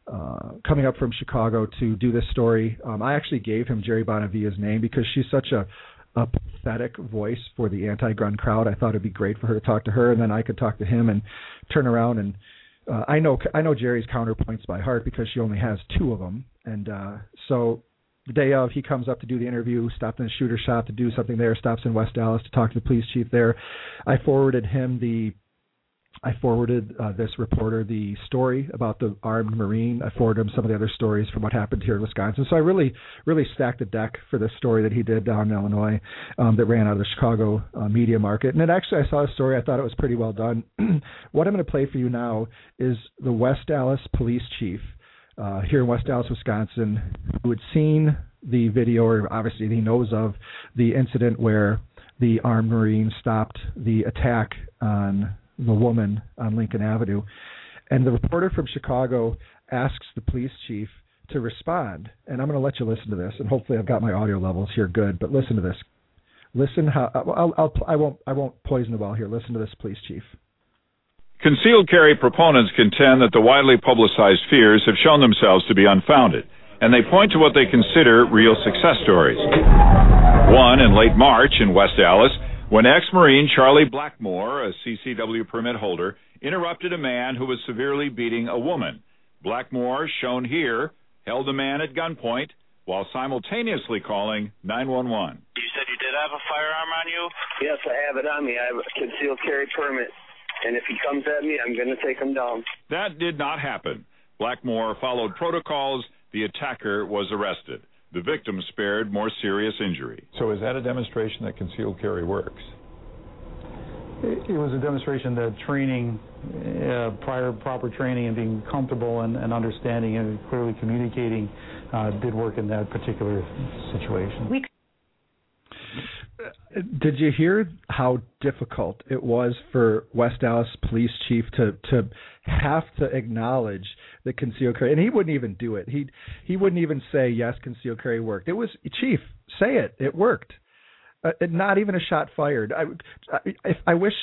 do this story. I actually gave him Jerry Bonavia's name because she's such a pathetic voice for the anti-gun crowd. I thought it'd be great for her to talk to her, and then I could talk to him and turn around. And I know Jerry's counterpoints by heart because she only has 2 of them. And so the day of, he comes up to do the interview, stopped in a shooter shop to do something there, stops in West Dallas to talk to the police chief there. I forwarded him the I forwarded this reporter the story about the armed Marine. I forwarded him some of the other stories from what happened here in Wisconsin. So I really stacked the deck for this story that he did down in Illinois that ran out of the Chicago media market. And I saw a story. I thought it was pretty well done. What I'm going to play for you now is the West Allis police chief here in West Allis, Wisconsin, who had seen the video, or obviously he knows of the incident where the armed Marine stopped the attack on the woman on Lincoln Avenue. And the reporter from Chicago asks the police chief to respond. And I'm going to let you listen to this, and hopefully I've got my audio levels here good, but listen to this. Listen how I won't poison the well here. Listen to this, police chief. Concealed carry proponents contend that the widely publicized fears have shown themselves to be unfounded, and they point to what they consider real success stories. One in late March in West Allis, when ex-Marine Charlie Blackmore, a CCW permit holder, interrupted a man who was severely beating a woman. Blackmore, shown here, held the man at gunpoint while simultaneously calling 911. You said you did have a firearm on you? Yes, I have it on me. I have a concealed carry permit, and if he comes at me, I'm going to take him down. That did not happen. Blackmore followed protocols. The attacker was arrested. The victim spared more serious injury. So is that a demonstration that concealed carry works? It was a demonstration that training, proper training and being comfortable and understanding and clearly communicating did work in that particular situation. Did you hear how difficult it was for West Allis police chief to have to acknowledge that concealed carry, and he wouldn't even do it. He wouldn't even say, yes, concealed carry worked. It was, chief, say it. It worked. Not even a shot fired. I wish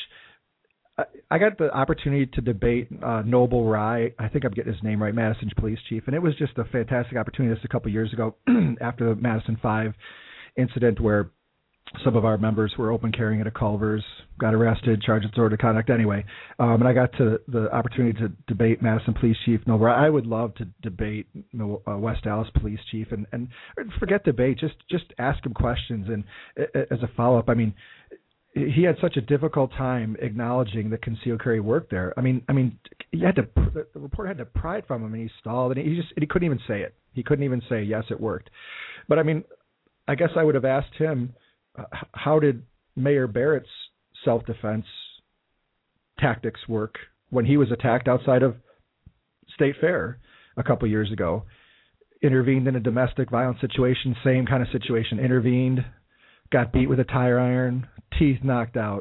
I got the opportunity to debate Noble Rye. I think I'm getting his name right, Madison's police chief, and it was just a fantastic opportunity. This a couple years ago after the Madison 5 incident where some of our members were open carrying at a Culver's, got arrested, charged with disorderly conduct anyway. And I got to the opportunity to debate Madison Police Chief Noble. I would love to debate West Allis Police Chief and forget debate, just ask him questions. And as a follow-up, I mean, he had such a difficult time acknowledging that concealed carry worked there. I mean, the reporter had to pry it from him, and he stalled, and he couldn't even say it. He couldn't even say, yes, it worked. But I mean, I guess I would have asked him, how did Mayor Barrett's self-defense tactics work when he was attacked outside of State Fair a couple years ago? Intervened in a domestic violence situation, same kind of situation. Intervened, got beat with a tire iron, teeth knocked out,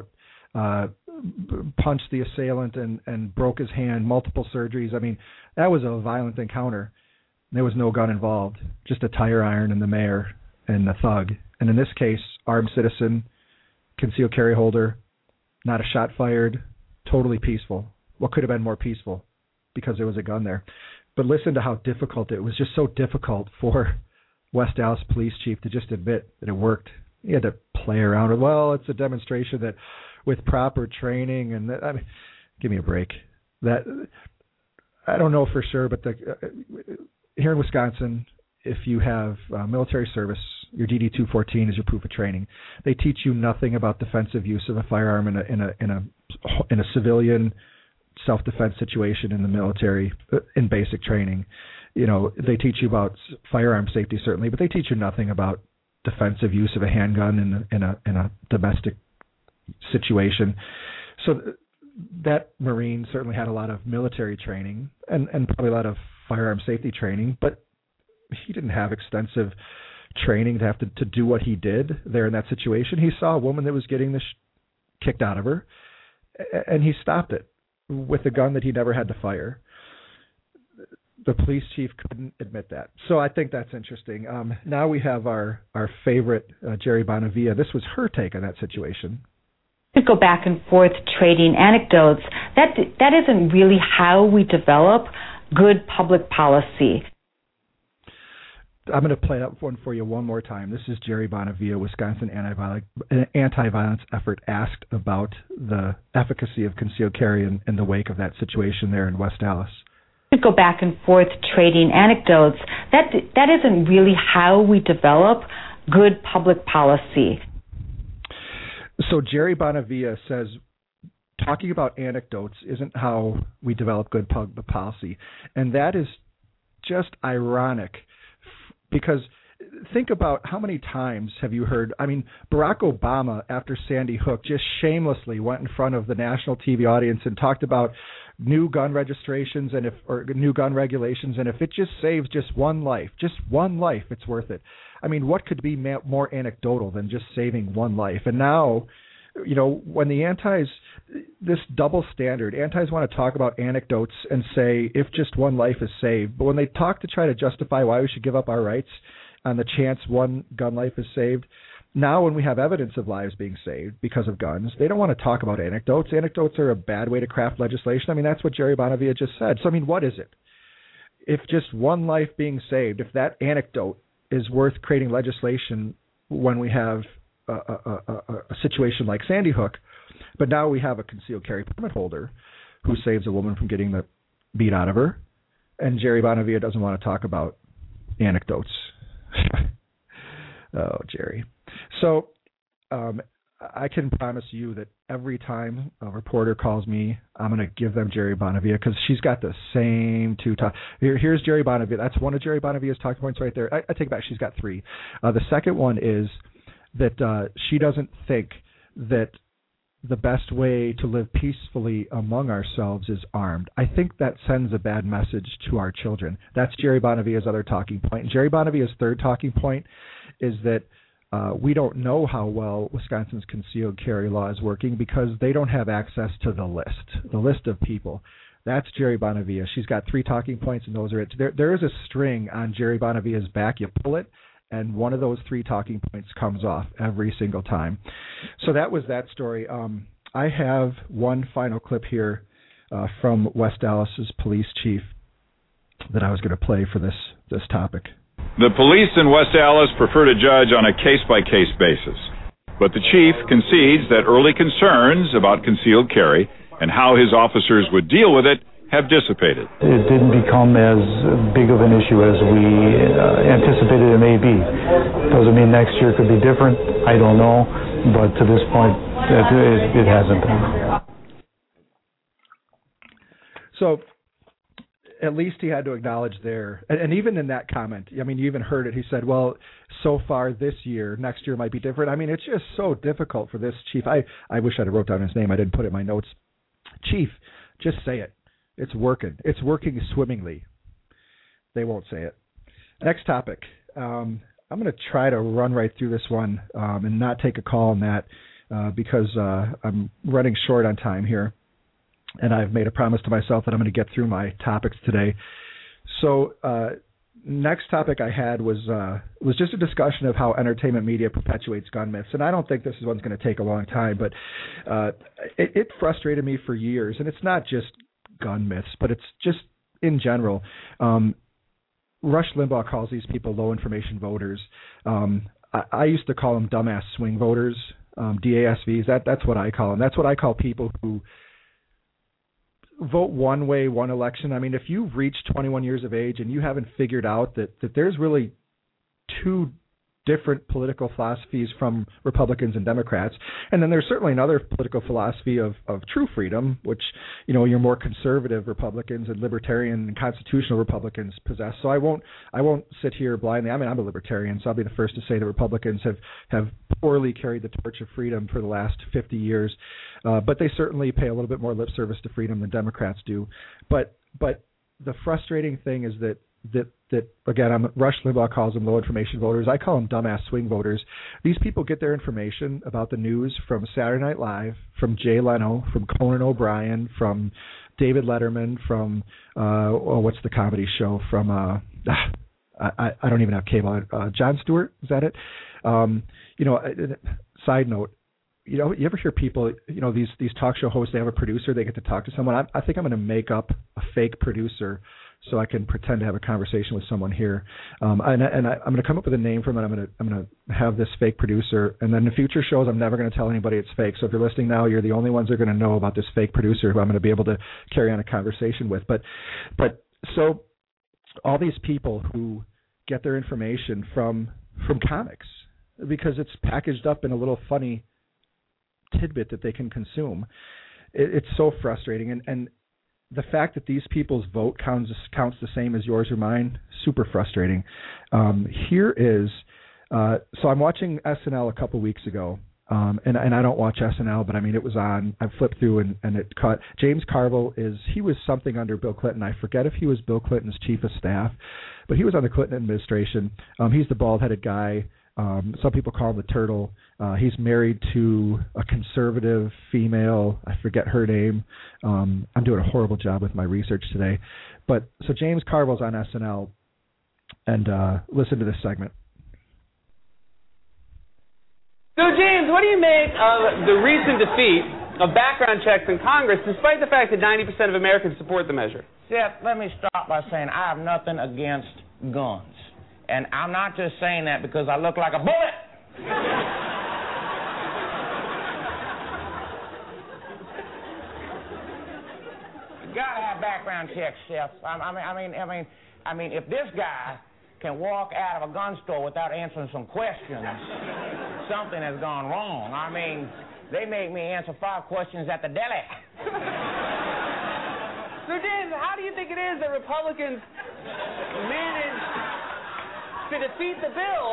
punched the assailant and broke his hand, multiple surgeries. I mean, that was a violent encounter. There was no gun involved, just a tire iron and the mayor and the thug. And in this case, armed citizen, concealed carry holder, not a shot fired, totally peaceful. What could have been more peaceful? Because there was a gun there. But listen to how difficult it was. Just so difficult for West Allis police chief to just admit that it worked. He had to play around with, well, it's a demonstration that with proper training and I mean, give me a break. That I don't know for sure, but here in Wisconsin, if you have military service, your DD-214 is your proof of training. They teach you nothing about defensive use of a firearm in a civilian self-defense situation in the military in basic training. You know, they teach you about firearm safety certainly, but they teach you nothing about defensive use of a handgun in a domestic situation. So that Marine certainly had a lot of military training and probably a lot of firearm safety training, but he didn't have extensive training to have to do what he did there in that situation. He saw a woman that was getting the kicked out of her, and he stopped it with a gun that he never had to fire. The police chief couldn't admit that. So I think that's interesting. Now we have our favorite, Jerry Bonavia. This was her take on that situation. To go back and forth trading anecdotes, that isn't really how we develop good public policy. I'm going to play that one for you one more time. This is Jerry Bonavia, Wisconsin anti-violence effort, asked about the efficacy of concealed carry in the wake of that situation there in West Allis. To go back and forth trading anecdotes, that isn't really how we develop good public policy. So Jerry Bonavia says talking about anecdotes isn't how we develop good public policy. And that is just ironic because think about how many times have you heard, I mean, Barack Obama, after Sandy Hook, just shamelessly went in front of the national TV audience and talked about new gun registrations or new gun regulations, and if it just saves just one life, it's worth it. I mean, what could be more anecdotal than just saving one life? And now, you know, when the this double standard, antis want to talk about anecdotes and say if just one life is saved, but when they talk to try to justify why we should give up our rights on the chance one gun life is saved, now when we have evidence of lives being saved because of guns, they don't want to talk about anecdotes. Anecdotes are a bad way to craft legislation. I mean, that's what Jerry Bonavia just said. So, I mean, what is it? If just one life being saved, if that anecdote is worth creating legislation when we have a situation like Sandy Hook, but now we have a concealed carry permit holder who saves a woman from getting the beat out of her, and Jerry Bonavia doesn't want to talk about anecdotes. Oh, Jerry. So I can promise you that every time a reporter calls me, I'm going to give them Jerry Bonavia because she's got the same two Here's Jerry Bonavia. That's one of Jerry Bonavia's talking points right there. I take it back. She's got three. The second one is that she doesn't think that the best way to live peacefully among ourselves is armed. I think that sends a bad message to our children. That's Jerry Bonavia's other talking point. And Jerry Bonavia's third talking point is that we don't know how well Wisconsin's concealed carry law is working because they don't have access to the list of people. That's Jerry Bonavia. She's got three talking points, and those are it. There is a string on Jerry Bonavia's back. You pull it, and one of those three talking points comes off every single time. So that was that story. I have one final clip here from West Dallas's police chief that I was going to play for this topic. The police in West Dallas prefer to judge on a case-by-case basis, but the chief concedes that early concerns about concealed carry and how his officers would deal with it have dissipated. It didn't become as big of an issue as we anticipated it may be. Doesn't mean next year could be different. I don't know, but to this point, it hasn't been. So at least he had to acknowledge there, and even in that comment, I mean, you even heard it. He said, well, so far this year, next year might be different. I mean, it's just so difficult for this chief. I wish I'd have wrote down his name. I didn't put it in my notes. Chief, just say it. It's working. It's working swimmingly. They won't say it. Next topic. I'm going to try to run right through this one and not take a call on that because I'm running short on time here. And I've made a promise to myself that I'm going to get through my topics today. So next topic I had was just a discussion of how entertainment media perpetuates gun myths. And I don't think this one's going to take a long time, but it frustrated me for years. And it's not just gun myths, but it's just in general. Rush Limbaugh calls these people low information voters. I used to call them dumbass swing voters, DASVs. That's what I call them. That's what I call people who vote one way, one election. I mean, if you've reached 21 years of age and you haven't figured out that there's really two different political philosophies from Republicans and Democrats, and then there's certainly another political philosophy of true freedom, which, you know, your more conservative Republicans and libertarian and constitutional Republicans possess. So I won't sit here blindly. I mean, I'm a libertarian, so I'll be the first to say that Republicans have poorly carried the torch of freedom for the last 50 years, but they certainly pay a little bit more lip service to freedom than Democrats do. But the frustrating thing is that again, Rush Limbaugh calls them low information voters. I call them dumbass swing voters. These people get their information about the news from Saturday Night Live, from Jay Leno, from Conan O'Brien, from David Letterman, from what's the comedy show from I don't even have cable. Jon Stewart, is that it? Side note, you ever hear people, these talk show hosts, they have a producer, they get to talk to someone. I think I'm going to make up a fake producer so I can pretend to have a conversation with someone here. And I'm going to come up with a name for them, and I'm going to have this fake producer. And then in future shows, I'm never going to tell anybody it's fake. So if you're listening now, you're the only ones that are going to know about this fake producer who I'm going to be able to carry on a conversation with. But so all these people who get their information from comics, because it's packaged up in a little funny tidbit that they can consume. it's so frustrating. And the fact that these people's vote counts the same as yours or mine, super frustrating. Here is, so I'm watching SNL a couple weeks ago, and I don't watch SNL, but I mean, it was on. I flipped through and it caught James Carville. He was something under Bill Clinton. I forget if he was Bill Clinton's chief of staff, but he was on the Clinton administration. He's the bald-headed guy. Some people call him the turtle. He's married to a conservative female. I forget her name. I'm doing a horrible job with my research today. But so James Carville's on SNL, and listen to this segment. So James, what do you make of the recent defeat of background checks in Congress, despite the fact that 90% of Americans support the measure? Seth, let me start by saying I have nothing against guns. And I'm not just saying that because I look like a bullet. You gotta have background checks, Chef. I mean, if this guy can walk out of a gun store without answering some questions, something has gone wrong. I mean, they make me answer 5 questions at the deli. So, James, how do you think it is that Republicans managed to defeat the bill?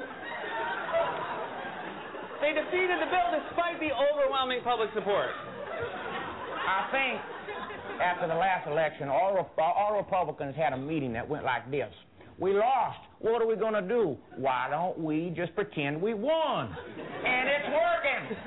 They defeated the bill despite the overwhelming public support. I think after the last election, all Republicans had a meeting that went like this. We lost. What are we going to do? Why don't we just pretend we won? And it's working.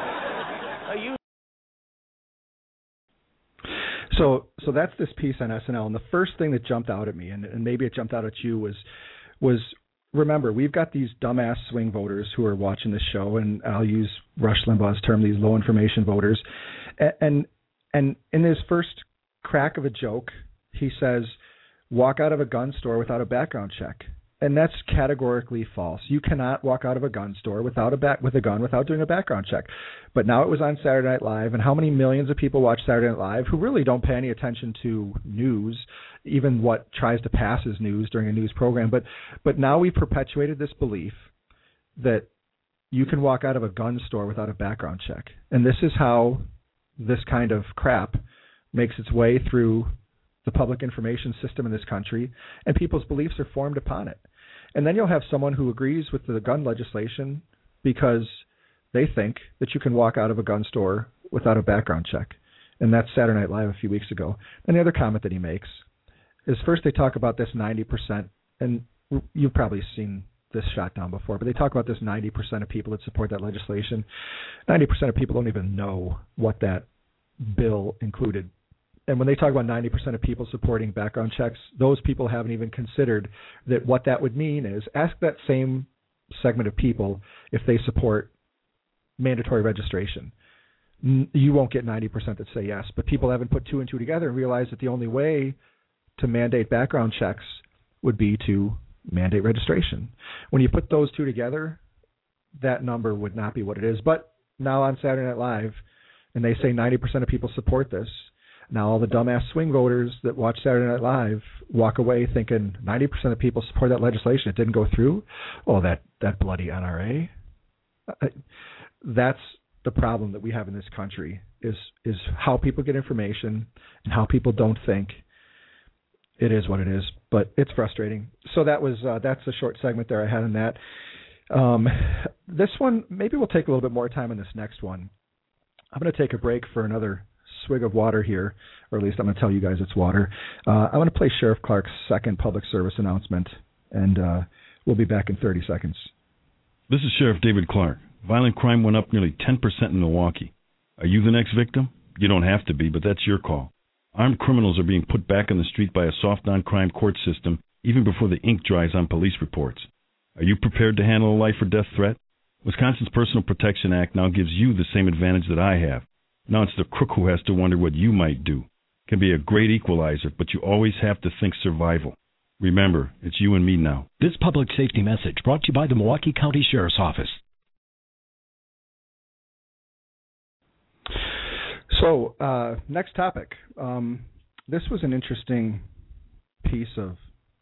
So that's this piece on SNL, and the first thing that jumped out at me, and maybe it jumped out at you, was remember, we've got these dumbass swing voters who are watching this show, and I'll use Rush Limbaugh's term, these low information voters, and in his first crack of a joke, he says, walk out of a gun store without a background check. And that's categorically false. You cannot walk out of a gun store with a gun without doing a background check. But now it was on Saturday Night Live, and how many millions of people watch Saturday Night Live who really don't pay any attention to news, even what tries to pass as news during a news program. But now we've perpetuated this belief that you can walk out of a gun store without a background check. And this is how this kind of crap makes its way through the public information system in this country, and people's beliefs are formed upon it. And then you'll have someone who agrees with the gun legislation because they think that you can walk out of a gun store without a background check. And that's Saturday Night Live a few weeks ago. And the other comment that he makes is, first they talk about this 90%, and you've probably seen this shot down before, but they talk about this 90% of people that support that legislation. 90% of people don't even know what that bill included. And when they talk about 90% of people supporting background checks, those people haven't even considered that what that would mean is, ask that same segment of people if they support mandatory registration. You won't get 90% that say yes, but people haven't put 2 and 2 together and realized that the only way to mandate background checks would be to mandate registration. When you put those 2 together, that number would not be what it is. But now on Saturday Night Live, and they say 90% of people support this, now all the dumbass swing voters that watch Saturday Night Live walk away thinking 90% of people support that legislation. It didn't go through. Oh, that bloody NRA. That's the problem that we have in this country, is how people get information and how people don't think. It is what it is, but it's frustrating. So that's a short segment there I had on that. This one, maybe we'll take a little bit more time on this next one. I'm going to take a break for another swig of water here, or at least I'm going to tell you guys it's water. I'm going to play Sheriff Clark's second public service announcement, and we'll be back in 30 seconds. This is Sheriff David Clark. Violent crime went up nearly 10% in Milwaukee. Are you the next victim? You don't have to be, but that's your call. Armed criminals are being put back on the street by a soft non-crime court system even before the ink dries on police reports. Are you prepared to handle a life or death threat? Wisconsin's Personal Protection Act now gives you the same advantage that I have. Now it's the crook who has to wonder what you might do. It can be a great equalizer, but you always have to think survival. Remember, it's you and me now. This public safety message brought to you by the Milwaukee County Sheriff's Office. So, next topic. This was an interesting piece of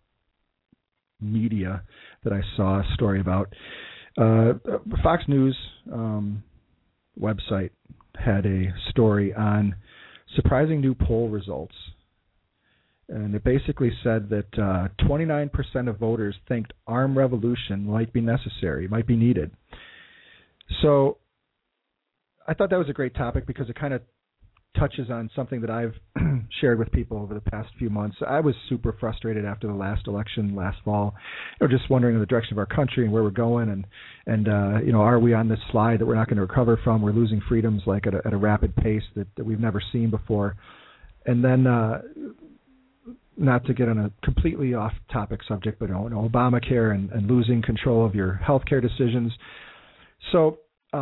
media that I saw a story about. Fox News website had a story on surprising new poll results. And it basically said that 29% of voters think armed revolution might be necessary, might be needed. So I thought that was a great topic because it kind of touches on something that I've shared with people over the past few months. I was super frustrated after the last election last fall, just wondering the direction of our country and where we're going, and are we on this slide that we're not going to recover from? We're losing freedoms like at a rapid pace that we've never seen before. And then, not to get on a completely off-topic subject, but Obamacare and losing control of your healthcare decisions. So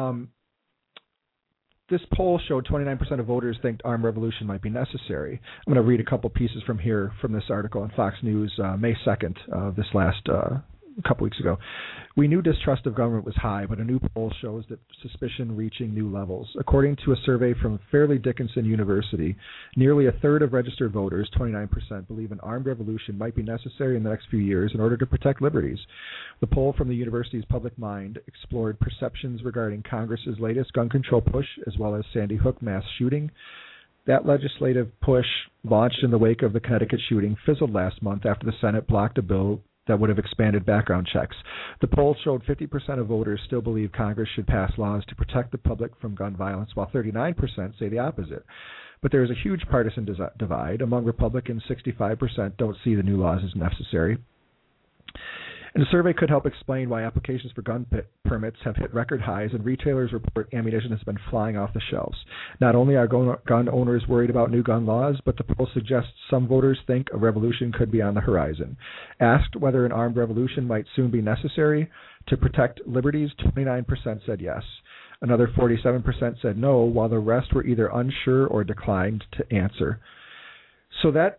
this poll showed 29% of voters think armed revolution might be necessary. I'm going to read a couple pieces from this article on Fox News, May 2nd of this last couple weeks ago. We knew distrust of government was high, but a new poll shows that suspicion reaching new levels. According to a survey from Fairleigh Dickinson University, nearly a third of registered voters, 29%, believe an armed revolution might be necessary in the next few years in order to protect liberties. The poll from the university's Public Mind explored perceptions regarding Congress's latest gun control push, as well as Sandy Hook mass shooting. That legislative push, launched in the wake of the Connecticut shooting, fizzled last month after the Senate blocked a bill that would have expanded background checks. The poll showed 50% of voters still believe Congress should pass laws to protect the public from gun violence, while 39% say the opposite. But there is a huge partisan divide. Among Republicans, 65% don't see the new laws as necessary. And the survey could help explain why applications for gun permits have hit record highs, and retailers report ammunition has been flying off the shelves. Not only are gun owners worried about new gun laws, but the poll suggests some voters think a revolution could be on the horizon. Asked whether an armed revolution might soon be necessary to protect liberties, 29% said yes. Another 47% said no, while the rest were either unsure or declined to answer. So that,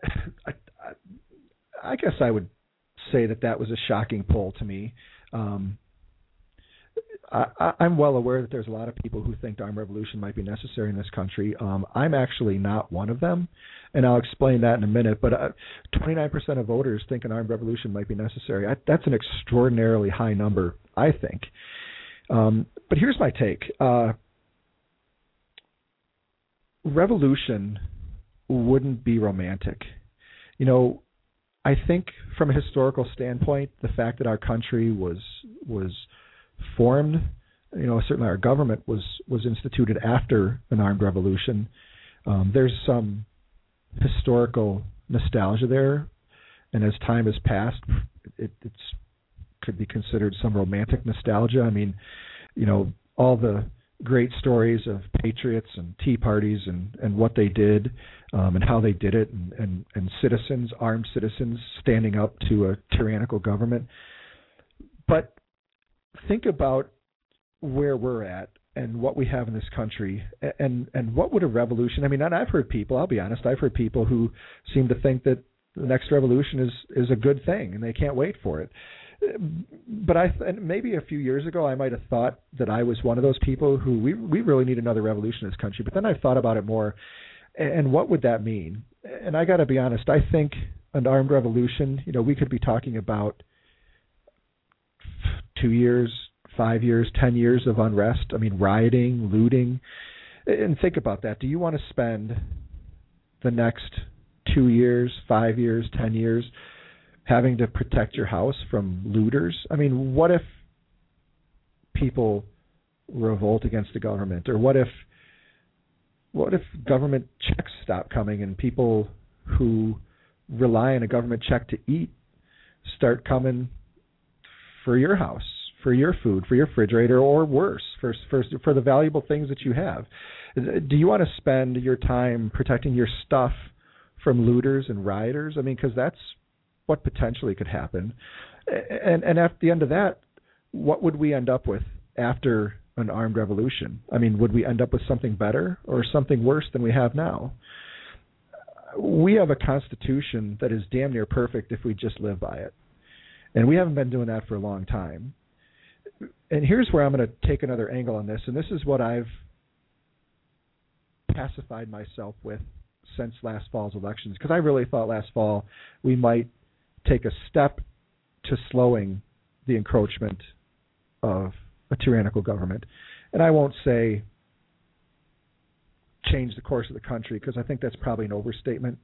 I guess I would say that was a shocking poll to me. I'm well aware that there's a lot of people who think armed revolution might be necessary in this country. I'm actually not one of them, and I'll explain that in a minute. But 29% of voters think an armed revolution might be necessary. That's an extraordinarily high number, I think. But here's my take. Revolution wouldn't be romantic. I think from a historical standpoint, the fact that our country was formed, certainly our government was instituted after an armed revolution. There's some historical nostalgia there, and as time has passed, it's could be considered some romantic nostalgia. I mean, all the great stories of patriots and tea parties and what they did and how they did it, and citizens, armed citizens, standing up to a tyrannical government. But think about where we're at and what we have in this country, and what would a revolution, and I've heard people, I'll be honest, I've heard people who seem to think that the next revolution is a good thing and they can't wait for it. But maybe a few years ago I might have thought that I was one of those people who we really need another revolution in this country. But then I've thought about it more, and what would that mean? And I got to be honest, I think an armed revolution, we could be talking about 2 years, 5 years, 10 years of unrest. Rioting, looting. And think about that. Do you want to spend the next 2 years, 5 years, 10 years having to protect your house from looters? What if people revolt against the government? Or what if government checks stop coming and people who rely on a government check to eat start coming for your house, for your food, for your refrigerator, or worse, for the valuable things that you have? Do you want to spend your time protecting your stuff from looters and rioters? Because that's what potentially could happen. And at the end of that, what would we end up with after an armed revolution? Would we end up with something better or something worse than we have now? We have a constitution that is damn near perfect if we just live by it. And we haven't been doing that for a long time. And here's where I'm going to take another angle on this, and this is what I've pacified myself with since last fall's elections, because I really thought last fall we might take a step to slowing the encroachment of a tyrannical government. And I won't say change the course of the country, because I think that's probably an overstatement.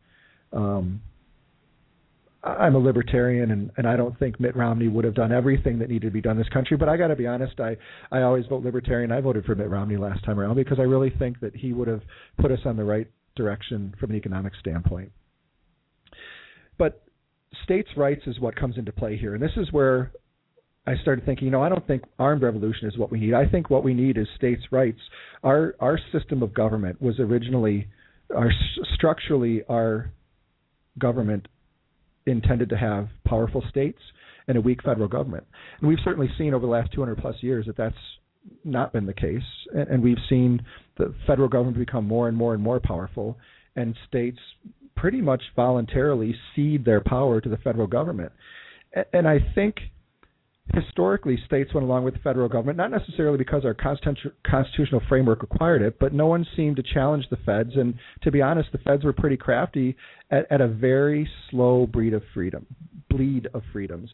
I'm a libertarian, and I don't think Mitt Romney would have done everything that needed to be done in this country. But I got to be honest, I always vote libertarian. I voted for Mitt Romney last time around because I really think that he would have put us on the right direction from an economic standpoint. But states' rights is what comes into play here. And this is where I started thinking, I don't think armed revolution is what we need. I think what we need is states' rights. Our system of government was originally, structurally, our government intended to have powerful states and a weak federal government. And we've certainly seen over the last 200 plus years that that's not been the case. And we've seen the federal government become more and more and more powerful, and states pretty much voluntarily cede their power to the federal government. And I think historically states went along with the federal government, not necessarily because our constitutional framework required it, but no one seemed to challenge the feds. And to be honest, the feds were pretty crafty at a very slow bleed of freedoms.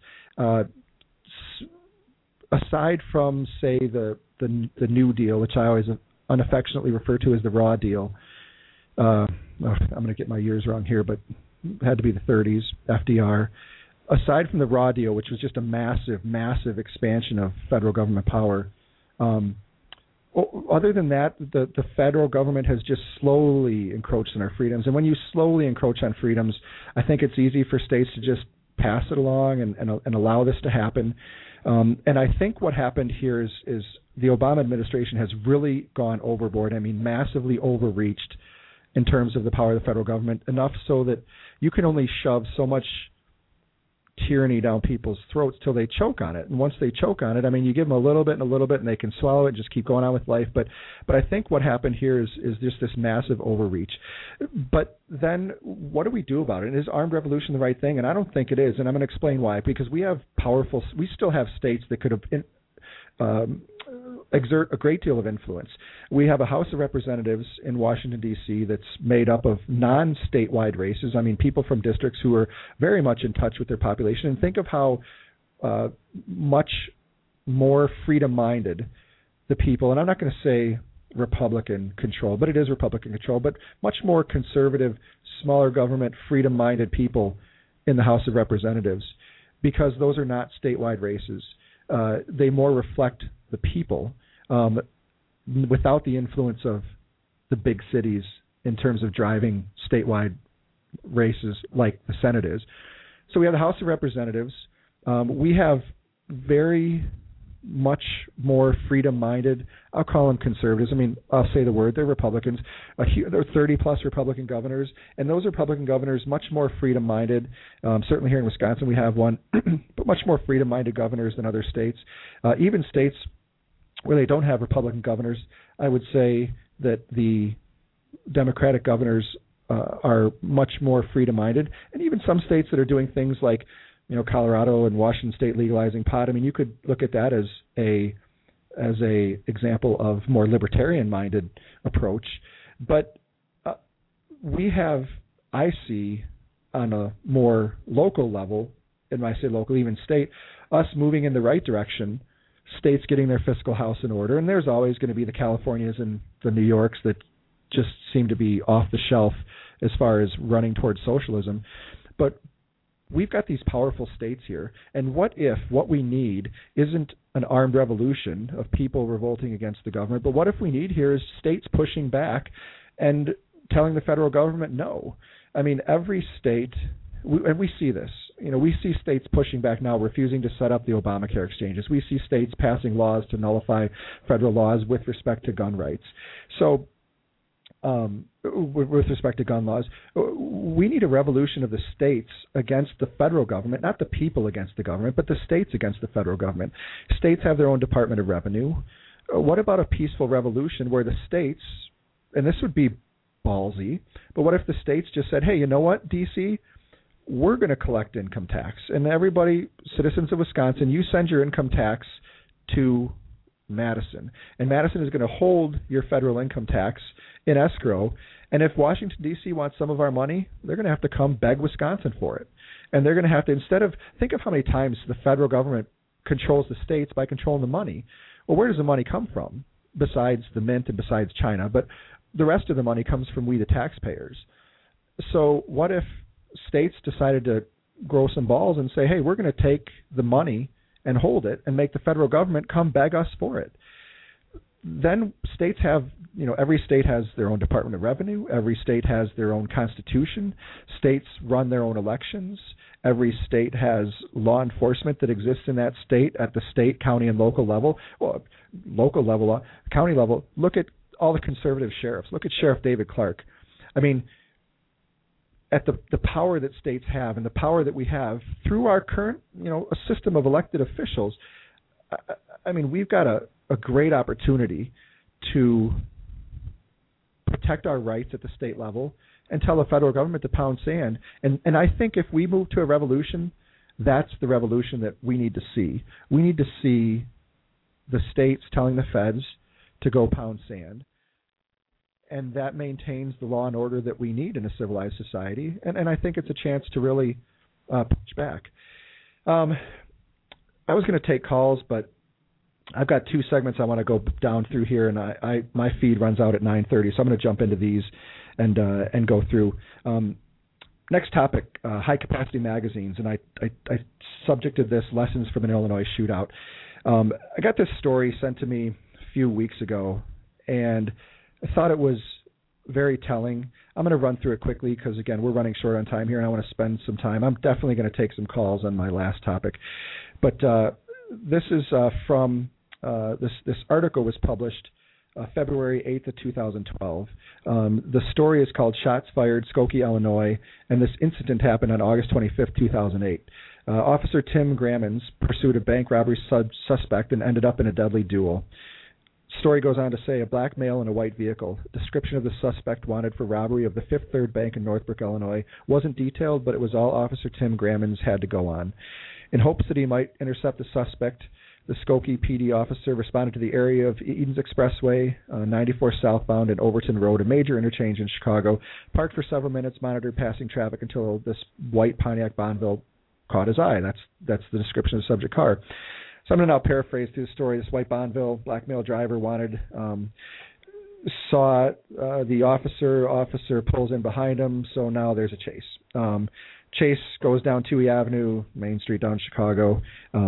Aside from, say, the New Deal, which I always unaffectionately refer to as the Raw Deal. I'm going to get my years wrong here, but it had to be the 30s, FDR. Aside from the Raw Deal, which was just a massive, massive expansion of federal government power, other than that, the federal government has just slowly encroached on our freedoms. And when you slowly encroach on freedoms, I think it's easy for states to just pass it along and allow this to happen. And I think what happened here is the Obama administration has really gone overboard. I mean, massively overreached in terms of the power of the federal government, enough so that you can only shove so much tyranny down people's throats till they choke on it. And once they choke on it, I mean, you give them a little bit and they can swallow it and just keep going on with life. But I think what happened here is just this massive overreach. But then what do we do about it? And is armed revolution the right thing? And I don't think it is. And I'm going to explain why. Because we still have states that could have exert a great deal of influence. We have a House of Representatives in Washington, D.C. that's made up of non-statewide races. I mean, people from districts who are very much in touch with their population. And think of how much more freedom-minded the people, and I'm not going to say Republican control, but it is Republican control, but much more conservative, smaller government, freedom-minded people in the House of Representatives, because those are not statewide races. They more reflect the people without the influence of the big cities in terms of driving statewide races like the Senate is. So we have the House of Representatives. We have very much more freedom-minded, I'll call them conservatives. I mean, I'll say the word, they're Republicans. There are 30-plus Republican governors, and those Republican governors much more freedom-minded. Certainly here in Wisconsin we have one, but much more freedom-minded governors than other states. Even states where they don't have Republican governors, I would say that the Democratic governors are much more freedom-minded. And even some states that are doing things like, Colorado and Washington State legalizing pot. I mean, you could look at that as a example of more libertarian-minded approach. But we have, I see, on a more local level, and when I say local, even state, us moving in the right direction, states getting their fiscal house in order. And there's always going to be the Californias and the New Yorks that just seem to be off the shelf as far as running towards socialism. But we've got these powerful states here, and what if what we need isn't an armed revolution of people revolting against the government, but what if we need here is states pushing back and telling the federal government no? I mean, every state, and we see this, we see states pushing back now, refusing to set up the Obamacare exchanges. We see states passing laws to nullify federal laws with respect to gun rights. So with respect to gun laws, we need a revolution of the states against the federal government, not the people against the government, but the states against the federal government. States have their own Department of Revenue. What about a peaceful revolution where the states, and this would be ballsy, but what if the states just said, hey, you know what, D.C., we're going to collect income tax, and everybody, citizens of Wisconsin, you send your income tax to Madison, and Madison is going to hold your federal income tax in escrow. And if Washington, D.C. wants some of our money, they're going to have to come beg Wisconsin for it. And they're going to have to, think of how many times the federal government controls the states by controlling the money. Well, where does the money come from besides the mint and besides China? But the rest of the money comes from we, the taxpayers. So what if states decided to grow some balls and say, hey, we're going to take the money and hold it and make the federal government come beg us for it? Then states have, every state has their own Department of Revenue. Every state has their own constitution. States run their own elections. Every state has law enforcement that exists in that state at the state, county, and local level. Well, local level, county level. Look at all the conservative sheriffs. Look at Sheriff David Clark. I mean, at the power that states have and the power that we have through our current, a system of elected officials, I mean, we've got a great opportunity to protect our rights at the state level and tell the federal government to pound sand. And I think if we move to a revolution, that's the revolution that we need to see. We need to see the states telling the feds to go pound sand. And that maintains the law and order that we need in a civilized society. And I think it's a chance to really push back. I was going to take calls, but I've got two segments I want to go down through here, and my feed runs out at 9:30, so I'm going to jump into these and go through. Next topic, high-capacity magazines, and I subjected this Lessons from an Illinois Shootout. I got this story sent to me a few weeks ago, and I thought it was very telling. I'm going to run through it quickly because, again, we're running short on time here, and I want to spend some time. I'm definitely going to take some calls on my last topic. But this is from this article was published February 8th of 2012. The story is called Shots Fired, Skokie, Illinois, and this incident happened on August 25th, 2008. Officer Tim Grammons pursued a bank robbery suspect and ended up in a deadly duel. Story goes on to say a black male in a white vehicle. Description of the suspect wanted for robbery of the Fifth Third Bank in Northbrook, Illinois wasn't detailed, but it was all Officer Tim Grammons had to go on. In hopes that he might intercept the suspect, the Skokie PD officer responded to the area of Edens Expressway, 94 southbound, and Overton Road, a major interchange in Chicago, parked for several minutes, monitored passing traffic until this white Pontiac Bonneville caught his eye. That's the description of the subject car. So I'm going to now paraphrase through the story. This white Bonneville, black male driver saw the officer pulls in behind him, so now there's a chase. Chase goes down Touhy Avenue, Main Street down Chicago.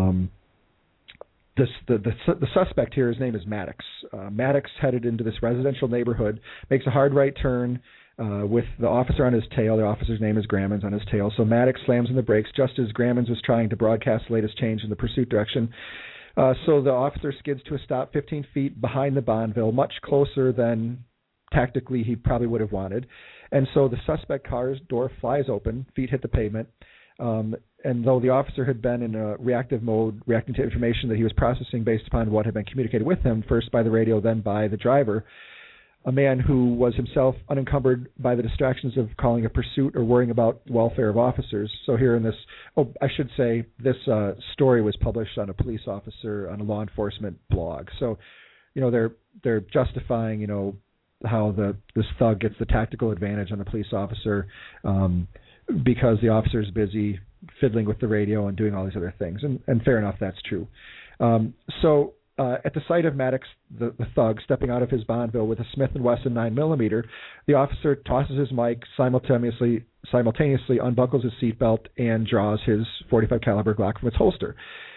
The suspect here, his name is Maddox. Maddox headed into this residential neighborhood, makes a hard right turn with the officer on his tail. The officer's name is Grammons on his tail. So Maddox slams on the brakes just as Grammons was trying to broadcast the latest change in the pursuit direction. So the officer skids to a stop 15 feet behind the Bonneville, much closer than tactically he probably would have wanted. And so the suspect car's door flies open, feet hit the pavement. And though the officer had been in a reactive mode, reacting to information that he was processing based upon what had been communicated with him, first by the radio, then by the driver, a man who was himself unencumbered by the distractions of calling a pursuit or worrying about the welfare of officers. So here in this, I should say, this story was published on a police officer, on a law enforcement blog. So, they're justifying, how this thug gets the tactical advantage on the police officer because the officer is busy fiddling with the radio and doing all these other things. And fair enough, that's true. So at the sight of Maddox, the thug, stepping out of his Bonneville with a Smith & Wesson 9mm, the officer tosses his mic, simultaneously unbuckles his seatbelt, and draws his .45 caliber Glock from its holster.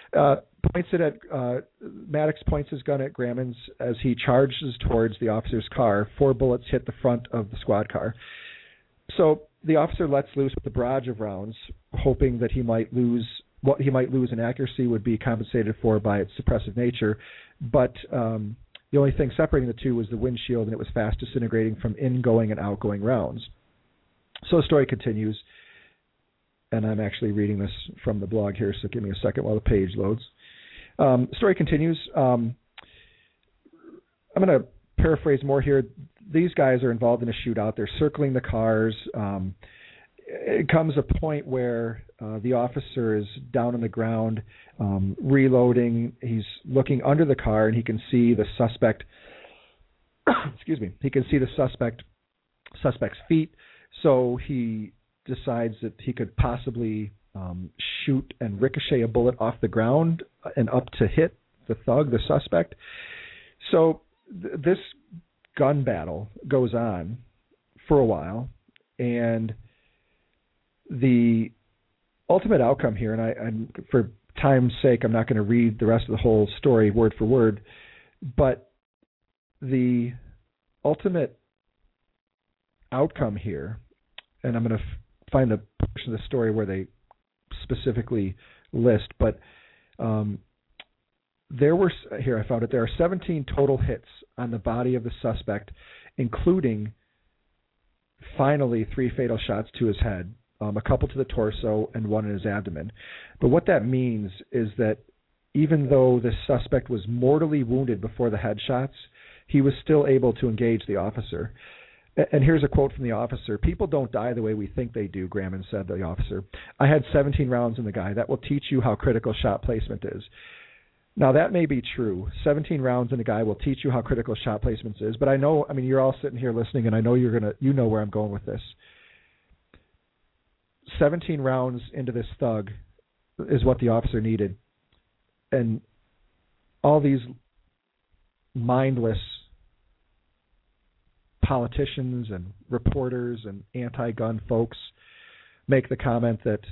Maddox points his gun at Grammons as he charges towards the officer's car. 4 bullets hit the front of the squad car. So the officer lets loose with a barrage of rounds, hoping that he might lose. What he might lose in accuracy would be compensated for by its suppressive nature. But the only thing separating the two was the windshield, and it was fast disintegrating from ingoing and outgoing rounds. So the story continues. And I'm actually reading this from the blog here, so give me a second while the page loads. The story continues. I'm going to paraphrase more here. These guys are involved in a shootout. They're circling the cars. It comes a point where the officer is down on the ground, reloading. He's looking under the car, and he can see the suspect. Excuse me. He can see the suspect's feet. So he decides that he could possibly shoot and ricochet a bullet off the ground and up to hit the thug, the suspect. So this gun battle goes on for a while, and the ultimate outcome here, and for time's sake, I'm not going to read the rest of the whole story word for word, but the ultimate outcome here, and I'm going to find the portion of the story where they specifically list, but there were, here I found it, there are 17 total hits on the body of the suspect, including finally 3 fatal shots to his head, a couple to the torso and one in his abdomen. But what that means is that even though the suspect was mortally wounded before the headshots, he was still able to engage the officer. And here's a quote from the officer. "People don't die the way we think they do," Graman said, the officer. "I had 17 rounds in the guy. That will teach you how critical shot placement is." Now, that may be true. 17 rounds in a guy will teach you how critical shot placement is. But I know, I mean, you're all sitting here listening, and I know you know where I'm going with this. 17 rounds into this thug is what the officer needed. And all these mindless politicians and reporters and anti-gun folks make the comment that,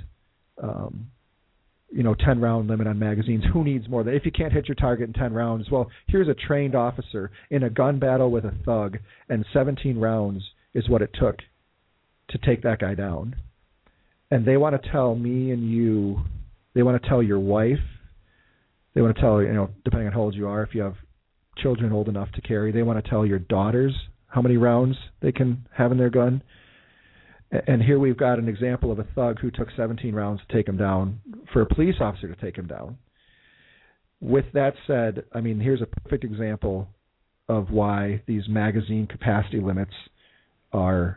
10-round limit on magazines. Who needs more? If you can't hit your target in 10 rounds, well, here's a trained officer in a gun battle with a thug, and 17 rounds is what it took to take that guy down. And they want to tell me and you, they want to tell your wife, they want to tell, depending on how old you are, if you have children old enough to carry, they want to tell your daughters how many rounds they can have in their gun. And here we've got an example of a thug who took 17 rounds to take him down, for a police officer to take him down. With that said, I mean, here's a perfect example of why these magazine capacity limits are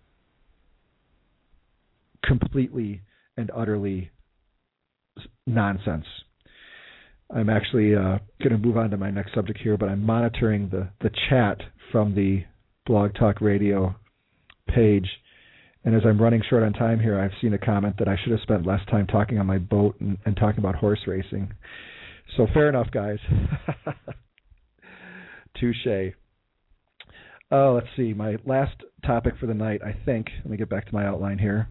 completely and utterly nonsense. I'm actually going to move on to my next subject here, but I'm monitoring the chat from the Blog Talk Radio page. And as I'm running short on time here, I've seen a comment that I should have spent less time talking on my boat and talking about horse racing. So fair enough, guys. Touche. Oh, let's see. My last topic for the night, I think. Let me get back to my outline here.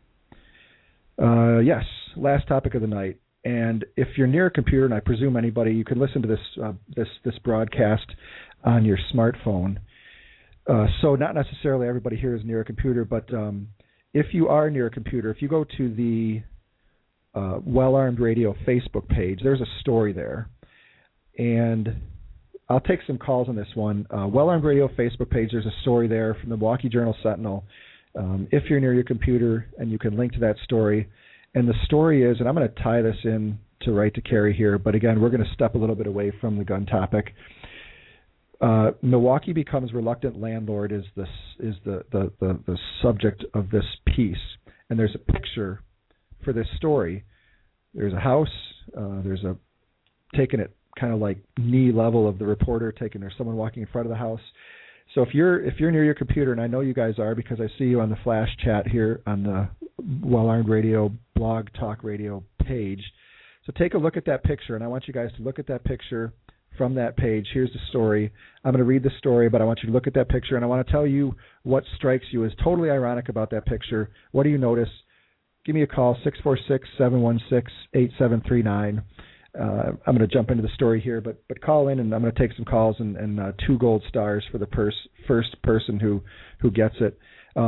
Yes, last topic of the night. And if you're near a computer, and I presume anybody, you can listen to this broadcast on your smartphone. So not necessarily everybody here is near a computer, but if you are near a computer, if you go to the Well Armed Radio Facebook page, there's a story there. And I'll take some calls on this one. Well Armed Radio Facebook page, there's a story there from the Milwaukee Journal-Sentinel. If you're near your computer, and you can link to that story. And the story is, and I'm going to tie this in to Right to Carry here, but again, we're going to step a little bit away from the gun topic. Milwaukee becomes reluctant landlord is the subject of this piece, and there's a picture for this story. There's a house. There's a taken at kind of like knee level of the reporter, there's someone walking in front of the house. So if you're near your computer, and I know you guys are because I see you on the flash chat here on the Well Armed Radio Blog Talk Radio page. So take a look at that picture, and I want you guys to look at that picture from that page. Here's the story. I'm going to read the story, but I want you to look at that picture, and I want to tell you what strikes you as totally ironic about that picture. What do you notice? Give me a call, 646-716-8739. I'm going to jump into the story here, but call in, and I'm going to take some calls and 2 gold stars for the first person who gets it.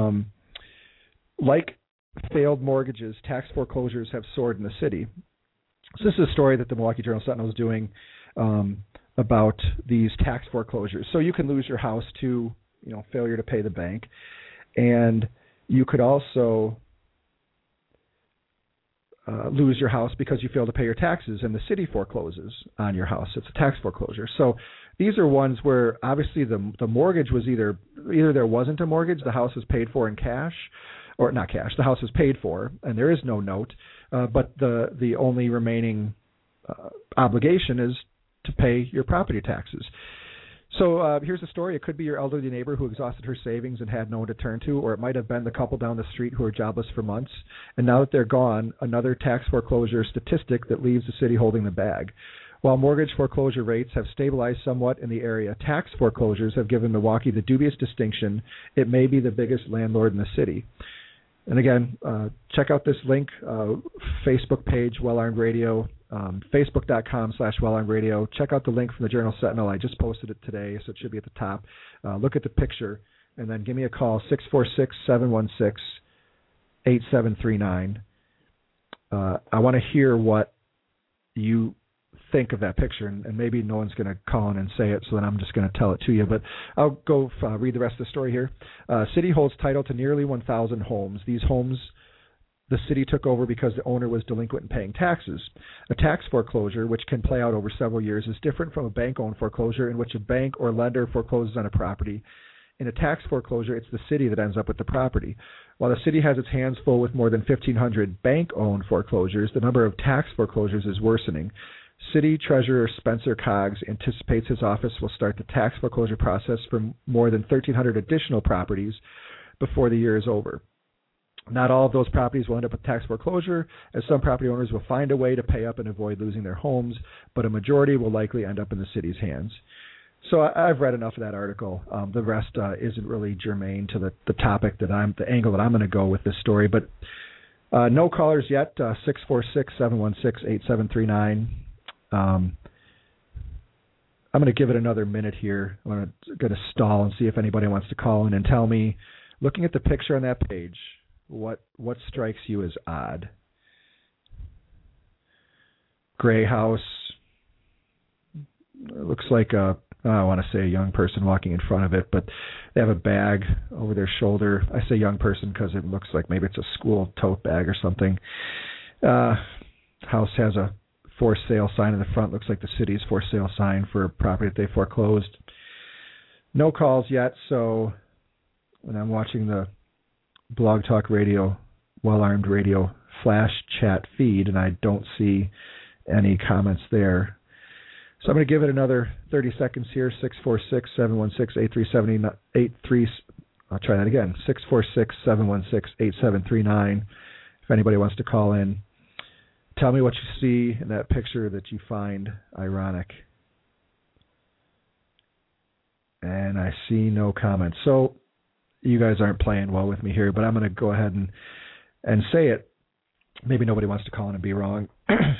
Like failed mortgages, tax foreclosures have soared in the city. So this is a story that the Milwaukee Journal-Sentinel is doing about these tax foreclosures. So you can lose your house to failure to pay the bank, and you could also lose your house because you fail to pay your taxes and the city forecloses on your house. It's a tax foreclosure. So these are ones where obviously the mortgage was either there wasn't a mortgage, the house was paid for in cash, or not cash, the house was paid for and there is no note, but the only remaining obligation is to pay your property taxes. So here's the story. It could be your elderly neighbor who exhausted her savings and had no one to turn to, or it might have been the couple down the street who are jobless for months. And now that they're gone, another tax foreclosure statistic that leaves the city holding the bag. While mortgage foreclosure rates have stabilized somewhat in the area, tax foreclosures have given Milwaukee the dubious distinction it may be the biggest landlord in the city. And again, check out this link, Facebook page, Well Armed Radio, Facebook.com/Well Armed Radio. Check out the link from the Journal Sentinel. I just posted it today, so it should be at the top. Look at the picture, and then give me a call, 646-716-8739. I want to hear what you think of that picture, and maybe no one's going to call in and say it, so then I'm just going to tell it to you. But I'll go read the rest of the story here. City holds title to nearly 1,000 homes. These homes the city took over because the owner was delinquent in paying taxes. A tax foreclosure, which can play out over several years, is different from a bank-owned foreclosure in which a bank or lender forecloses on a property. In a tax foreclosure, it's the city that ends up with the property. While the city has its hands full with more than 1,500 bank-owned foreclosures, the number of tax foreclosures is worsening. City Treasurer Spencer Coggs anticipates his office will start the tax foreclosure process for more than 1,300 additional properties before the year is over. Not all of those properties will end up with tax foreclosure, as some property owners will find a way to pay up and avoid losing their homes, but a majority will likely end up in the city's hands. So I've read enough of that article. The rest isn't really germane to the topic the angle that I'm going to go with this story. But no callers yet. 646-716-8739. I'm going to give it another minute here. I'm going to stall and see if anybody wants to call in and tell me, looking at the picture on that page, what strikes you as odd? Gray house. It looks like I want to say a young person walking in front of it, but they have a bag over their shoulder. I say young person because it looks like maybe it's a school tote bag or something. House has a for sale sign in the front. Looks like the city's for sale sign for a property that they foreclosed. No calls yet, so when I'm watching the Blog Talk Radio, Well Armed Radio flash chat feed, and I don't see any comments there. So I'm going to give it another 30 seconds here, 646-716-8379. I'll try that again, 646-716-8739. If anybody wants to call in, tell me what you see in that picture that you find ironic. And I see no comments. So you guys aren't playing well with me here, but I'm going to go ahead and say it. Maybe nobody wants to call in and be wrong.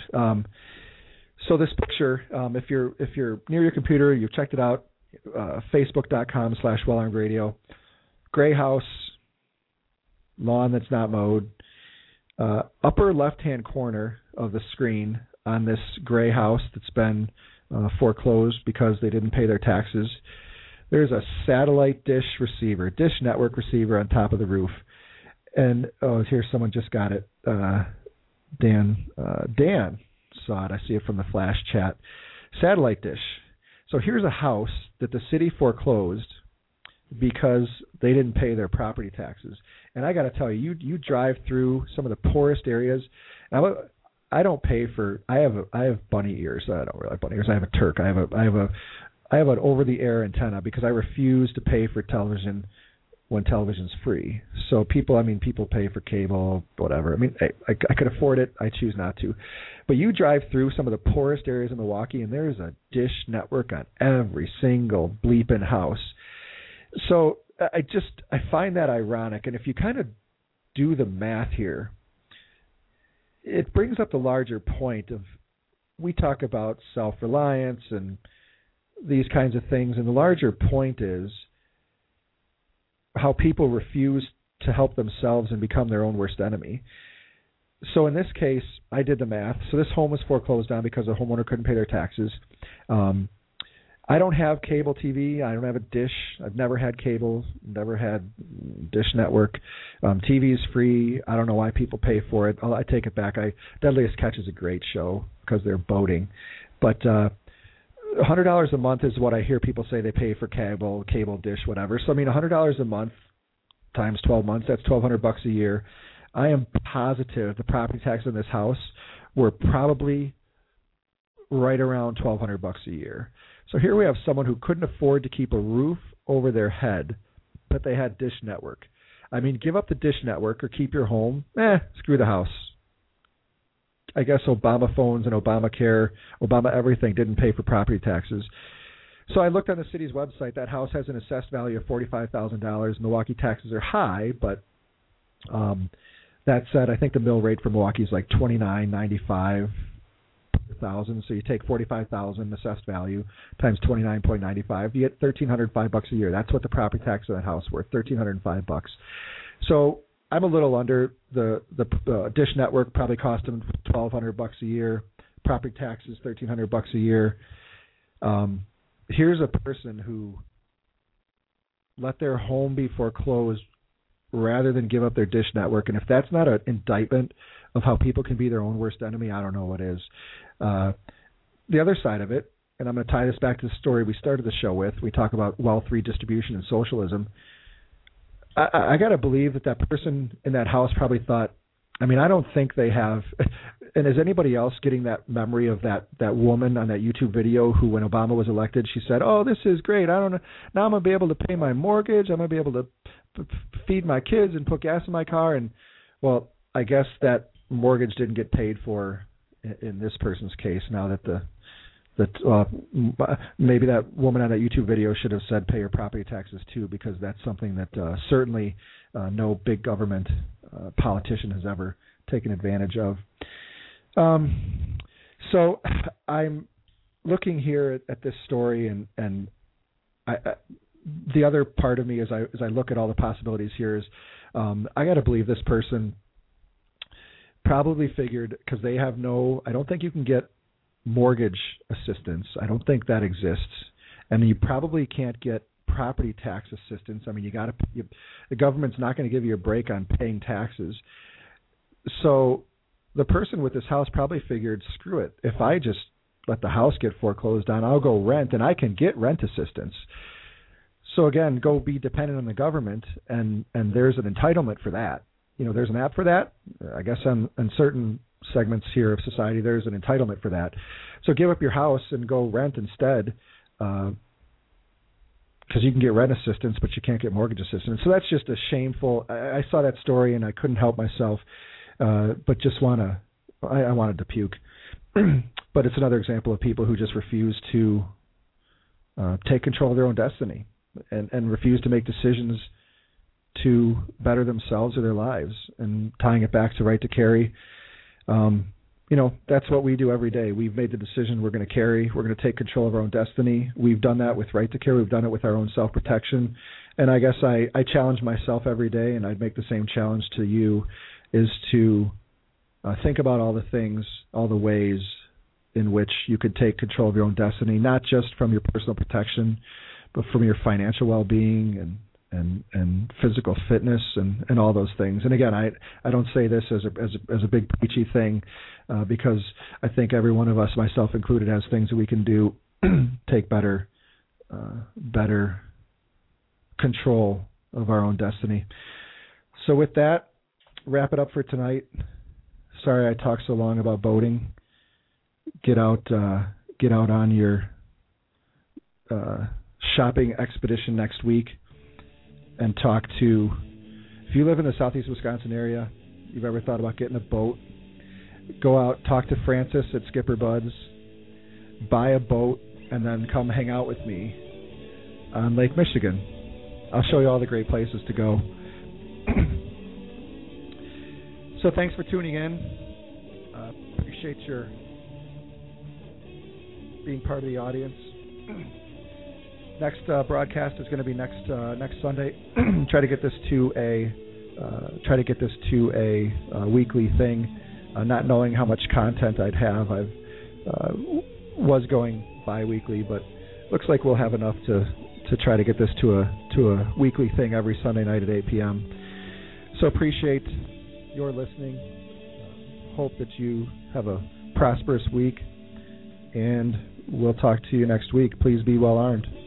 So this picture, if you're near your computer, you've checked it out, Facebook.com/Well Armed Radio, gray house, lawn that's not mowed, upper left-hand corner of the screen on this gray house that's been foreclosed because they didn't pay their taxes. There's a satellite dish network receiver on top of the roof. And, here, someone just got it. Dan saw it. I see it from the flash chat. Satellite dish. So here's a house that the city foreclosed because they didn't pay their property taxes. And I got to tell you, you drive through some of the poorest areas. I don't pay for. I have bunny ears. I don't really have bunny ears. I have a Turk. I have an over-the-air antenna because I refuse to pay for television when television's free. So people pay for cable, whatever. I mean, I could afford it. I choose not to. But you drive through some of the poorest areas in Milwaukee, and there's a dish network on every single bleeping house. So I find that ironic. And if you kind of do the math here, it brings up the larger point of, we talk about self-reliance and these kinds of things, and the larger point is how people refuse to help themselves and become their own worst enemy. So in this case, I did the math. So this home was foreclosed on because the homeowner couldn't pay their taxes. I don't have cable TV. I don't have a dish. I've never had cable, never had Dish Network. TV is free. I don't know why people pay for it. I take it back. Deadliest Catch is a great show because they're boating. But $100 a month is what I hear people say they pay for cable, dish, whatever. So, I mean, $100 a month times 12 months, that's $1,200 a year. I am positive the property taxes in this house were probably right around $1,200 a year. So here we have someone who couldn't afford to keep a roof over their head, but they had Dish Network. I mean, give up the Dish Network or keep your home. Screw the house. I guess Obama phones and Obamacare, Obama everything didn't pay for property taxes. So I looked on the city's website. That house has an assessed value of $45,000. Milwaukee taxes are high, but that said, I think the mill rate for Milwaukee is like $29.95 per thousand. So you take $45,000 assessed value times $29.95, you get $1,305 a year. That's what the property tax of that house is worth, $1,305. So I'm a little under the Dish Network probably cost them $1,200 a year. Property taxes $1,300 a year. Here's a person who let their home be foreclosed rather than give up their Dish Network. And if that's not an indictment of how people can be their own worst enemy, I don't know what is. The other side of it, and I'm going to tie this back to the story we started the show with, we talk about wealth redistribution and socialism. I got to believe that person in that house probably thought, I mean, I don't think they have. And is anybody else getting that memory of that woman on that YouTube video who, when Obama was elected, she said, "Oh, this is great. I don't know. Now I'm going to be able to pay my mortgage. I'm going to be able to feed my kids and put gas in my car." And, well, I guess that mortgage didn't get paid for in this person's case now that maybe that woman on that YouTube video should have said pay your property taxes too, because that's something that certainly no big government politician has ever taken advantage of. So I'm looking here at this story, and the other part of me as I look at all the possibilities here is I got to believe this person probably figured, because they have I don't think you can get mortgage assistance. I don't think that exists, and you probably can't get property tax assistance. I mean, the government's not going to give you a break on paying taxes. So the person with this house probably figured, screw it. If I just let the house get foreclosed on, I'll go rent, and I can get rent assistance. So again, go be dependent on the government, and there's an entitlement for that. There's an app for that. I guess on certain segments here of society, there's an entitlement for that. So give up your house and go rent instead, because you can get rent assistance, but you can't get mortgage assistance. So that's just a shameful. I saw that story and I couldn't help myself, but just I wanted to puke. But it's another example of people who just refuse to take control of their own destiny and refuse to make decisions to better themselves or their lives. And tying it back to Right to Carry, that's what we do every day. We've made the decision we're going to carry. We're going to take control of our own destiny. We've done that with Right to Carry. We've done it with our own self-protection. And I guess I challenge myself every day, and I'd make the same challenge to you, is to think about all the things, all the ways in which you could take control of your own destiny, not just from your personal protection, but from your financial well-being and physical fitness and all those things. And again, I don't say this as a big preachy thing, because I think every one of us, myself included, has things that we can do take better control of our own destiny. So with that, wrap it up for tonight. Sorry I talked so long about boating. Get out on your shopping expedition next week and talk to, if you live in the southeast Wisconsin area, you've ever thought about getting a boat, go out, talk to Francis at Skipper Bud's, buy a boat, and then come hang out with me on Lake Michigan. I'll show you all the great places to go. So thanks for tuning in. Appreciate your being part of the audience. Next broadcast is going to be next Sunday. Try to get this to a weekly thing. Not knowing how much content I'd have, I was going bi-weekly, but looks like we'll have enough to try to get this to a weekly thing every Sunday night at 8 p.m. So appreciate your listening. Hope that you have a prosperous week, and we'll talk to you next week. Please be well armed.